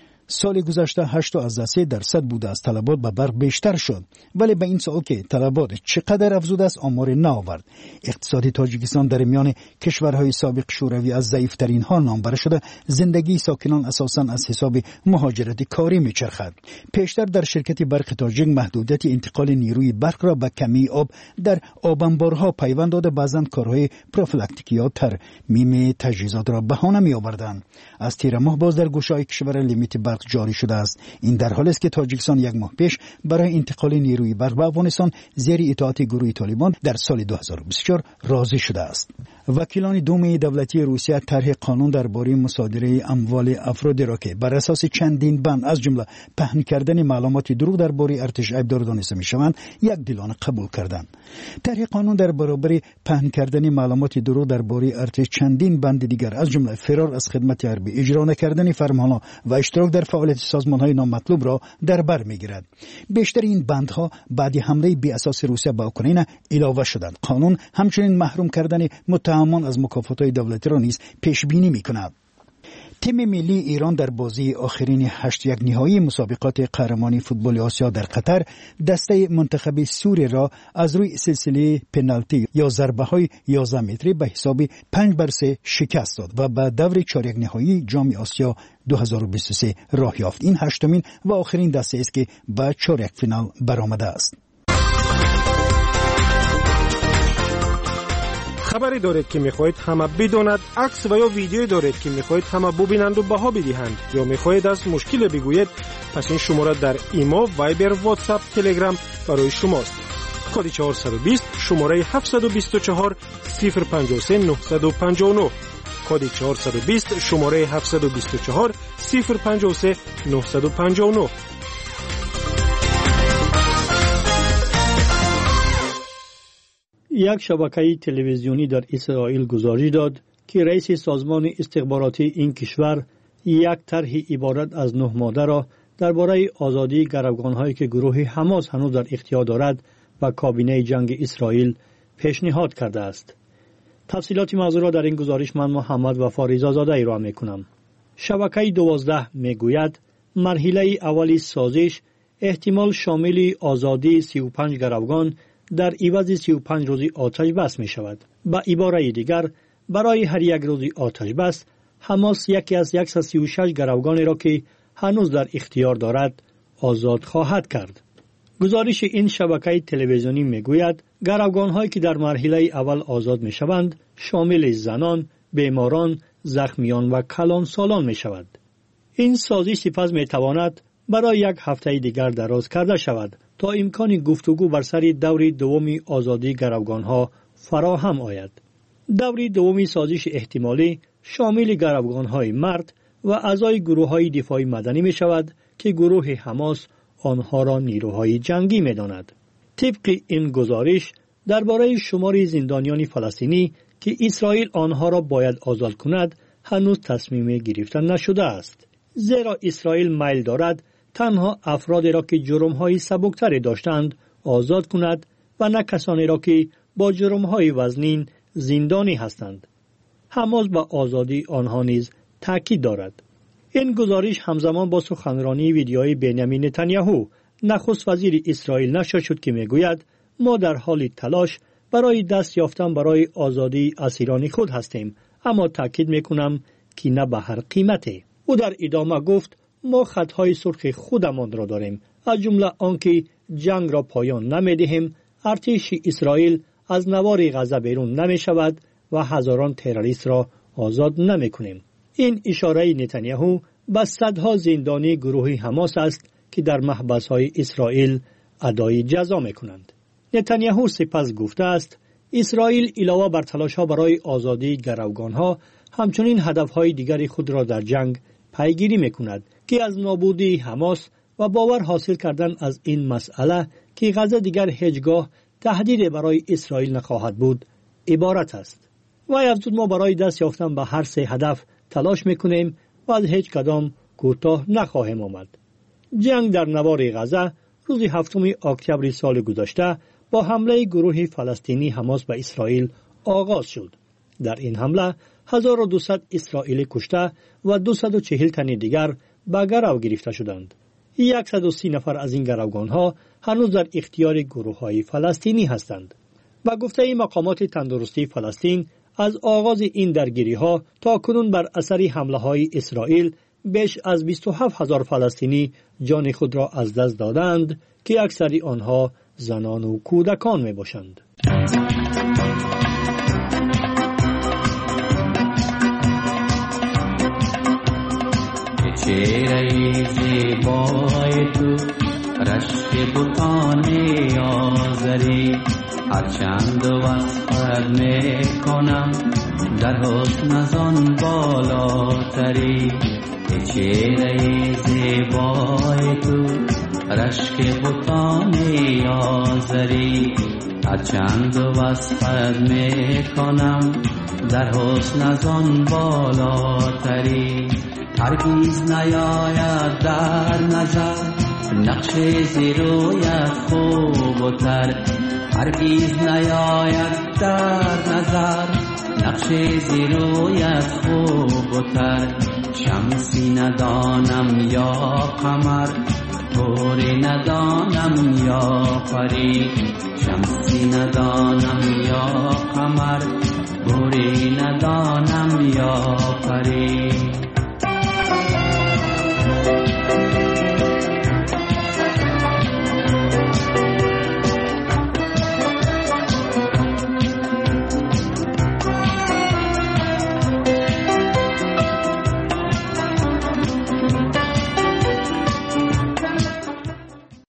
سال گذشته هشت از سه درصد بوده است طلبات به برق بیشتر شد، ولی به این سوال که طلبات چقدر افزوده است آمار نآورد. اقتصاد تاجیکستان در میان کشورهای سابق شوروی از ضعیفترین ها نامبر شده. زندگی ساکنان اساساً از حساب مهاجرت کاری میچرخد. پیشتر در شرکت برق تاجیک محدودیت انتقال نیروی برق را به کمی آب در آبانبارها پیوند داده، بعضاً کارهای پروفیلاکتیکی یا ترمیم تجهیزات را بهانه می آوردند. از تیر ماه باز در گوشه‌های کشور لیمیت برق جاری شده است. این در حالی است که تاجیکستان یک ماه پیش برای انتقال نیروی برق به افغانستان زیر اطاعت گروه طالبان در سال دو هزار و بیست و چهار راضی شده است. وکیلان دوم دولتی روسیه طرح قانون درباره مصادره اموال افرادی را که بر اساس چندین بند از جمله پهن کردن معلومات دروغ درباره ارتش ایبدار دانسته می‌شوند یک دلانه قبول کردند. طرح قانون در برابر پهن کردن معلومات دروغ درباره ارتش چندین بند دیگر از جمله فرار از خدمت حربی، اجرا نکردن فرمانها و اشتراک در فعالیت سازمان‌های نامطلوب را در بر می‌گیرد. بیشتر این بندها بعد حمله بی اساس روسیه به اوکراین علاوه شدند. قانون همچنین محروم کردن متهمان از مکافات‌های دولتی را نیز پیش بینی می‌کند. تیم ملی ایران در بازی آخرین هشت یک نهایی مسابقات قهرمانی فوتبال آسیا در قطر دسته منتخب سوریه را از روی سلسله پنالتی یا ضربه‌های یازده متری به حساب پنج بر سه شکست داد و به دور چهارک نهایی جام آسیا دو هزار و بیست و سه راه یافت. این هشتمین و آخرین دسته است که به چهارک فینال برآمده است. خبری دارید که میخواهید همه بداند، عکس و یا ویدیو دارید که میخواهید همه ببینند و بها بدهند، یا میخواهید از مشکل بگویید، پس این شماره در ایما، وایبر، واتساپ، تلگرام برای شماست. کد چهارصد و بیست شماره هفتصد و بیست و چهار صفر پنجاه و سه نهصد و پنجاه و نه. کد چهارصد و بیست شماره هفتصد و بیست و چهار صفر پنجاه و سه نهصد و پنجاه و نه. یک شبکه تلویزیونی در اسرائیل گزارش داد که رئیس سازمان استخباراتی این کشور یک طرح عبارت از نه ماده را درباره آزادی گروگان‌هایی که گروه حماس هنوز در اختیار دارد و کابینه جنگ اسرائیل پیشنهاد کرده است. تفصیلات موضوع را در این گزارش من محمد وفا رضازاده ارائه می‌کنم. شبکه دوازده میگوید مرحله اولی سازش احتمال شامل آزادی سی و پنج گروگان در عوض سی و پنج روزی آتش بس می شود. با عباره دیگر برای هر یک روزی آتش بس حماس یکی از صد و سی و شش گروگانی را که هنوز در اختیار دارد آزاد خواهد کرد. گزارش این شبکه تلویزیونی میگوید گروگان‌هایی که در مرحله اول آزاد می شوند شامل زنان، بیماران، زخمیان و کلان سالان می شود. این سازش سپس می تواند برای یک هفته دیگر دراز کرده شود تا امکان گفتگو بر سر دور دومی آزادی گروگان‌ها فراهم آید. دور دومی سازش احتمالی شامل گروگان‌های مرد و اعضای گروه‌های دفاعی مدنی می شود که گروه حماس آنها را نیروهای جنگی می داند. طبق این گزارش درباره شمار زندانیان فلسطینی که اسرائیل آنها را باید آزاد کند هنوز تصمیم گرفتن نشده است. زیرا اسرائیل میل دارد تنها افرادی را که جرم‌های سبکتری داشتند آزاد کند و نه کسانی را که با جرم‌های وزنین زندانی هستند. حماس با آزادی آنها نیز تاکید دارد. این گزارش همزمان با سخنرانی ویدیویی بنیامین نتانیاهو نخست وزیر اسرائیل نشر شد که میگوید ما در حال تلاش برای دست یافتن برای آزادی اسیران خود هستیم، اما تاکید میکنم که نه به هر قیمتی. او در ادامه گفت ما خطهای سرخ خودمان را داریم، از جمله آنکه جنگ را پایان نمیدهیم، ارتش اسرائیل از نوار غزه بیرون نمی شود و هزاران تروریست را آزاد نمی کنیم. این اشاره نتانیاهو به صدها زندانی گروه حماس است که در محبس‌های اسرائیل ادای جزا می کنند. نتانیاهو سپس گفته است اسرائیل علاوه بر تلاش‌ها برای آزادی گروگان‌ها همچنین هدف‌های دیگری خود را در جنگ پیگیری می‌کند که از نابودی حماس و باور حاصل کردن از این مسئله که غزه دیگر هیچگاه تهدید برای اسرائیل نخواهد بود عبارت است. و افزود ما برای دست یافتن به هر سه هدف تلاش می‌کنیم و از هیچ کدام کوتاه نخواهیم آمد. جنگ در نوار غزه روز هفتم اکتبر سال گذشته با حمله گروه فلسطینی حماس به اسرائیل آغاز شد. در این حمله هزار و دویست اسرائیلی کشته و دویست و چهل تن دیگر به گرو گرفته شدند. صد و سی نفر از این گروگان‌ها هنوز در اختیار گروه‌های فلسطینی هستند. با گفته مقامات تندرستی فلسطین از آغاز این درگیری‌ها تا کنون بر اثر حمله‌های اسرائیل بیش از بیست و هفت هزار فلسطینی جان خود را از دست دادند که اکثر آنها زنان و کودکان می باشند. چهره زیبای تو رشک بوتان آزری هرچند وصفت می کنم در حسن از آن بالاتری. چهره زیبای تو رشک بوتان آزری هرچند وصفت می کنم در حسن از آن بالاتری. هرگیز نیاید در نظر نقش زیرویت خوب و تر، هرگیز نیاید در نظر نقش زیرویت خوب و تر. شمسی ندانم یا قمر طوری ندانم یا پری، شمسی ندانم یا قمر طوری ندانم یا پری.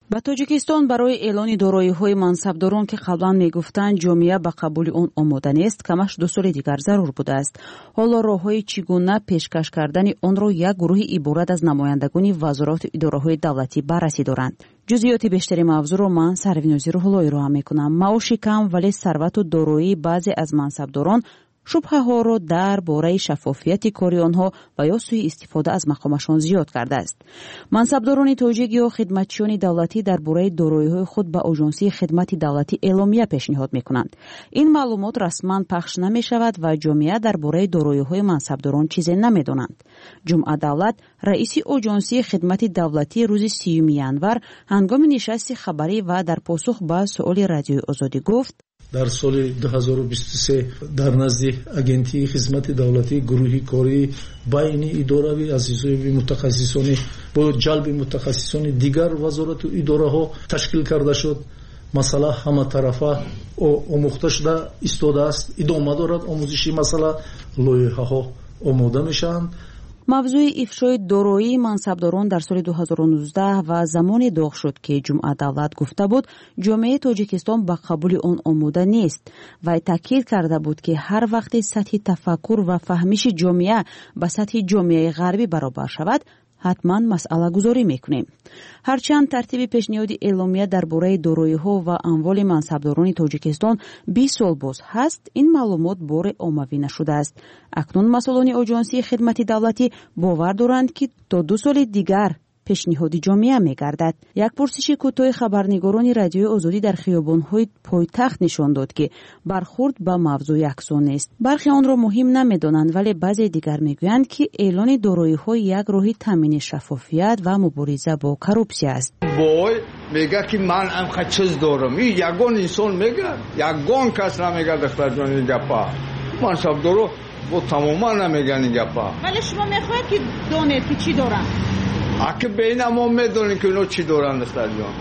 ба тоҷикистон барои эълони дороиҳои мансабдорон ки қаблан мегуфтанд ҷомеа ба қабули он омода нест, камаш ду соли дигар зарур будааст. ҳоло роҳҳои чӣ гуна пешкаш кардани онро як гурӯҳи иборат аз намояндагони вазорату идораҳои давлатӣ баррасӣ доранд. ҷузъиёти бештари мавзӯъро ман Сарвинози Рӯҳуллоӣ роҳа мекунам. маоши кам вале сарвату дороии баъзе аз мансабдорон шубҳаҳоро дар бораи шаффофияти кори онҳо ва ё сӯи истифода аз мақомашон зиёд кардааст. мансабдорони тоҷик ё хидматчиёни давлатӣ дар бораи дороиҳои худ ба оҷонсии хидмати давлатӣ эъломия пешниҳод мекунанд. ин маълумот расман пахш намешавад ва ҷомеа дар бораи дороиҳои мансабдорон чизе намедонанд. ҷумъа давлат раиси оҷонсии хидмати давлатӣ рӯзи сеюми январ ҳангоми нишасти хабарӣ ва дар посух ба суоли радиои озодӣ гуфт: дар соли дуҳазору бисту се дар назди агентии хизмати давлатӣ гурӯҳи кории байни идорави азизои мутахассисони бо ҷалби мутахассисони дигар вазорату идораҳо ташкил карда шуд. масъала ҳаматарафа омӯхта шуда истодааст, идома дорад омӯзиши масъала, лоиҳаҳо омода мешаванд. мавзӯи ифшои дороии мансабдорон дар соли дуҳазору нуздаҳ ва замоне доғ шуд ки ҷумъа давлат гуфта буд ҷомеаи тоҷикистон ба қабули он омода нест. вай таъкид карда буд ки ҳар вақте сатҳи тафаккур ва фаҳмиши ҷомеа ба сатҳи ҷомеаи ғарбӣ баробар шавад, ҳатман масъала гузорӣ мекунем. ҳарчанд тартиби пешниҳоди эъломия дар бораи дороиҳо ва амволи мансабдорони тоҷикистон бист сол боз ҳаст, ин маълумот боре оммавӣ нашудааст. акнун масъулони оҷонсии хидмати давлатӣ бовар доранд ки то ду соли дигар пешниҳоди ҷомеа мегардад. як пурсиши кӯтоҳи хабарнигорони радиои озодӣ дар хиёбонҳои пойтахт нишон дод ки бархурд ба мавзӯъ яксон нест. бархе онро муҳим намедонанд, вале баъзе дигар мегӯянд ки эълони дороиҳо як роҳи таъмини шаффофият ва мубориза бо коррупсия аст. бой мега ки ман амха чиз дорам, ин ягон инсон мега, ягон кас намега духтарҷон ин гапа. мансабдоро бо тамоман намеган ин гапа. вале шумо мехоҳед ки донед ки чӣ доранд? аки бейна мо медонем ки ино чӣ доранд духтарҷон.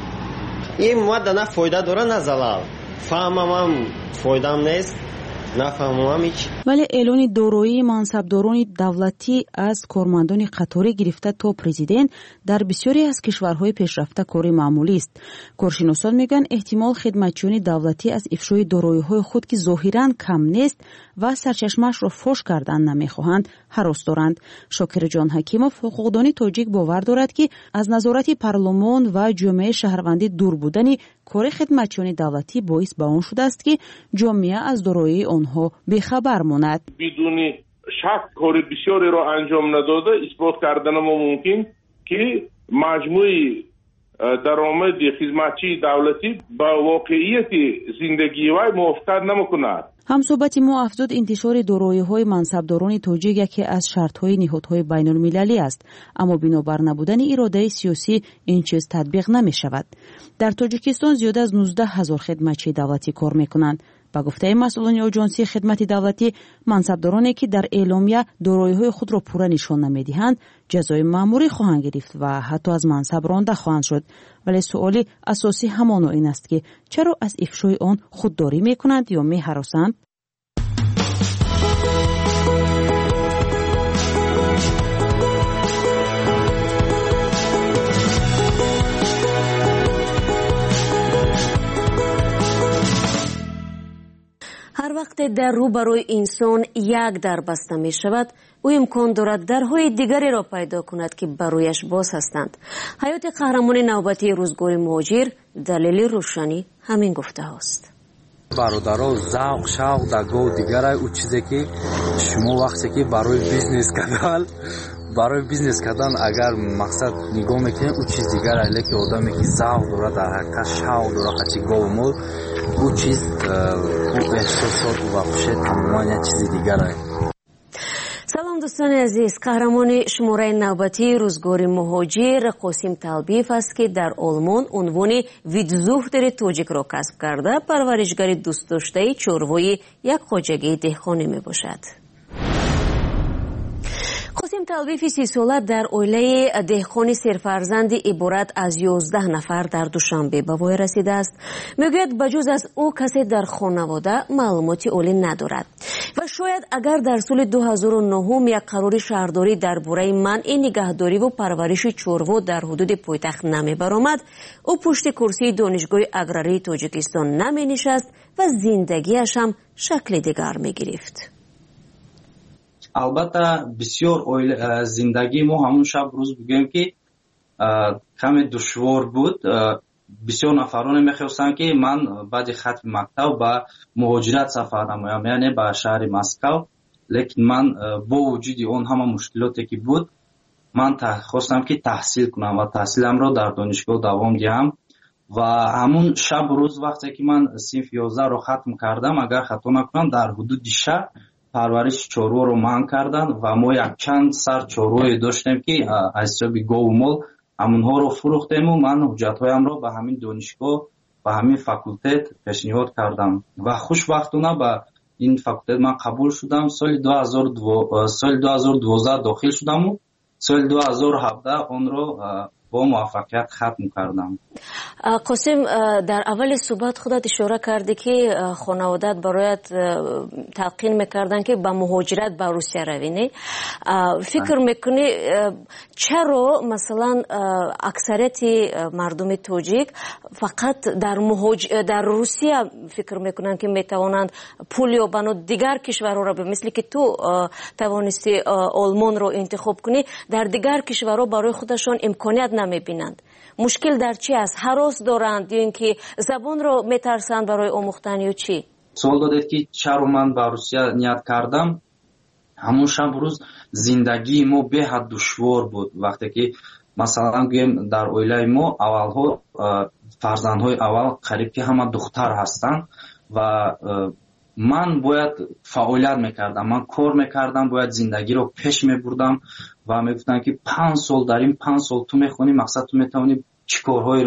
ин модда на фоида дора на залал. фаҳмамам фоидам нест. вале эълони дороии мансабдорони давлатӣ аз кормандони қаторӣ гирифта то президент дар бисёре аз кишварҳои пешрафта кори маъмулист. коршиносон мегӯянд эҳтимол хидматчиёни давлатӣ аз ифшои дороиҳои худ ки зоҳиран кам нест ва сарчашмаашро фош кардан намехоҳанд, ҳарос доранд. Шокирҷон Ҳакимов, ҳуқуқдони тоҷик, бовар дорад ки аз назорати парлумон ва ҷомеаи шаҳрвандӣ дур будани кори хидматчиёни давлатӣ боис ба он шудааст ки ҷомеа аз дороии онҳо бехабар монад. бидуни шак кори бисёреро анҷом надода исбот кардани мо мумкин ки маҷмӯи даромади хизматчии давлатӣ ба воқеияти зиндагии вай мувофиқат намекунад. ҳамсӯҳбати мо афзуд, интишори дороиҳои мансабдорони тоҷик яке аз шартҳои ниҳодҳои байнулмилалӣ аст, аммо бинобар набудани иродаи сиёсӣ ин чиз татбиқ намешавад. дар тоҷикистон зиёда аз нуздаҳ ҳазор хидматчии давлатӣ кор мекунанд. ба гуфтаи масъулони оҷонсии хидмати давлатӣ, мансабдороне ки дар эъломия дороиҳои худро пурра нишон намедиҳанд, ҷазои маъмурӣ хоҳанд гирифт ва ҳатто аз мансаб ронда хоҳанд шуд. вале суоли асосӣ ҳамоно ин аст ки чаро аз ифшои он худдорӣ мекунанд ё меҳаросанд? ҳар вақте дар рӯ барои инсон як дар баста мешавад, ӯ имкон дорад дарҳои дигареро пайдо кунад ки барояш боз ҳастанд. ҳаёти қаҳрамони навбатии рӯзгори муҳоҷир далели рӯшанӣ ҳамин гуфтаҳост. бародаро завқ шавқ дар гоҳ дигарай ӯ чизе ки шумо вақте ки барои бизнес кардан барои бизнес кардан агар мақсад нигоҳ мекунед ӯ чиз дигарай, леки одаме ки завқ дорад дар ҳақиқат шавқ дорад ҳачи гоҳ мо ӯ чиз ӯ эҳсосот ва хушед тамоман як чизи дигарай. салом дӯстони азиз, қаҳрамони шумораи навбатии рӯзгори муҳоҷир Қосим Талбиев аст ки дар Олмон унвони видзӯхтери тоҷикро касб карда парваришгари дӯстдоштаи чорвои як хоҷагии деҳқонӣ мебошад. Қосим талвифи سی ساله در اویله دهقانی سرفرزند عبارت از یازده نفر در دوشنبه به وای رسیده است. میگوید بجز از او کسی در خانواده معلوماتی اولی ندارد و شاید اگر در سال دو هزار و نه یک قرار شهرداری درباره منع نگهداری و پرورش چروا در حدود پایتخت نمی برآمد، او پشت کرسی دانشگاه اگراری تاجیکستان نمی نشست و زندگیش هم شکل دیگر می گرفت. البته بسیار زندگی ما همون شب روز بگیم که کمی دشوار بود. بسیار نفران میخواستند که من بعد ختم مکتب به مهاجرت سفر نمایم، یعنی به شهر مسکو. لیکن من با وجود اون همه مشکلاتی که بود، من خواستم که تحصیل کنم و تحصیلم را در دانشگاه دوام دهم. و همون شب روز وقتی که من صنف یازده رو ختم کردم، اگر خطا نکنم در حدود شهر پرورش چاروا رو منع کردن و ما یک چند سر چاروی داشتیم که از حساب گاو و مال همونها رو فروختیم و من حجتهایم رو به همین دانشگاه و همین فاکولته پیشنهاد کردم و خوشبختانه به این فاکولته من قبول شدم. سال دو هزار و دو سال دو هزار و دوازده داخل شدم و سال دو هزار و هفده آن رو با موفقیت ختم کردم. قاسم، در اول صحبت خودت اشاره کردی که خانوادت برایت تلقین میکردن که به مهاجرت به روسیه روی، نه؟ فکر میکنی چرا مثلا اکثریت مردم تاجیک فقط در مهاج... در روسیه فکر میکنن که میتوانند پول یا بنا دیگر کشورها را، مثل که تو توانستی آلمان رو انتخاب کنی، در دیگر کشورها برای خودشان امکانیت نمیبینند؟ مشکل در چی است؟ هراس دارند یا اینکه زبان رو میترسند برای آموختن یا چی؟ سوال دادید که چرا من به روسیه نیت کردم. همون شب روز زندگی ما به حد دشوار بود. وقتی که مثلا گویم در اویله ما اولها فرزندهای اول قریب که همه دختر هستند و من باید فعالیت میکردم، من کار میکردم، باید زندگی رو پیش میبردم و میگفتن که پنج سال داریم، پنج سال تو میخونی، مقصد تو میتونی چی کارهایی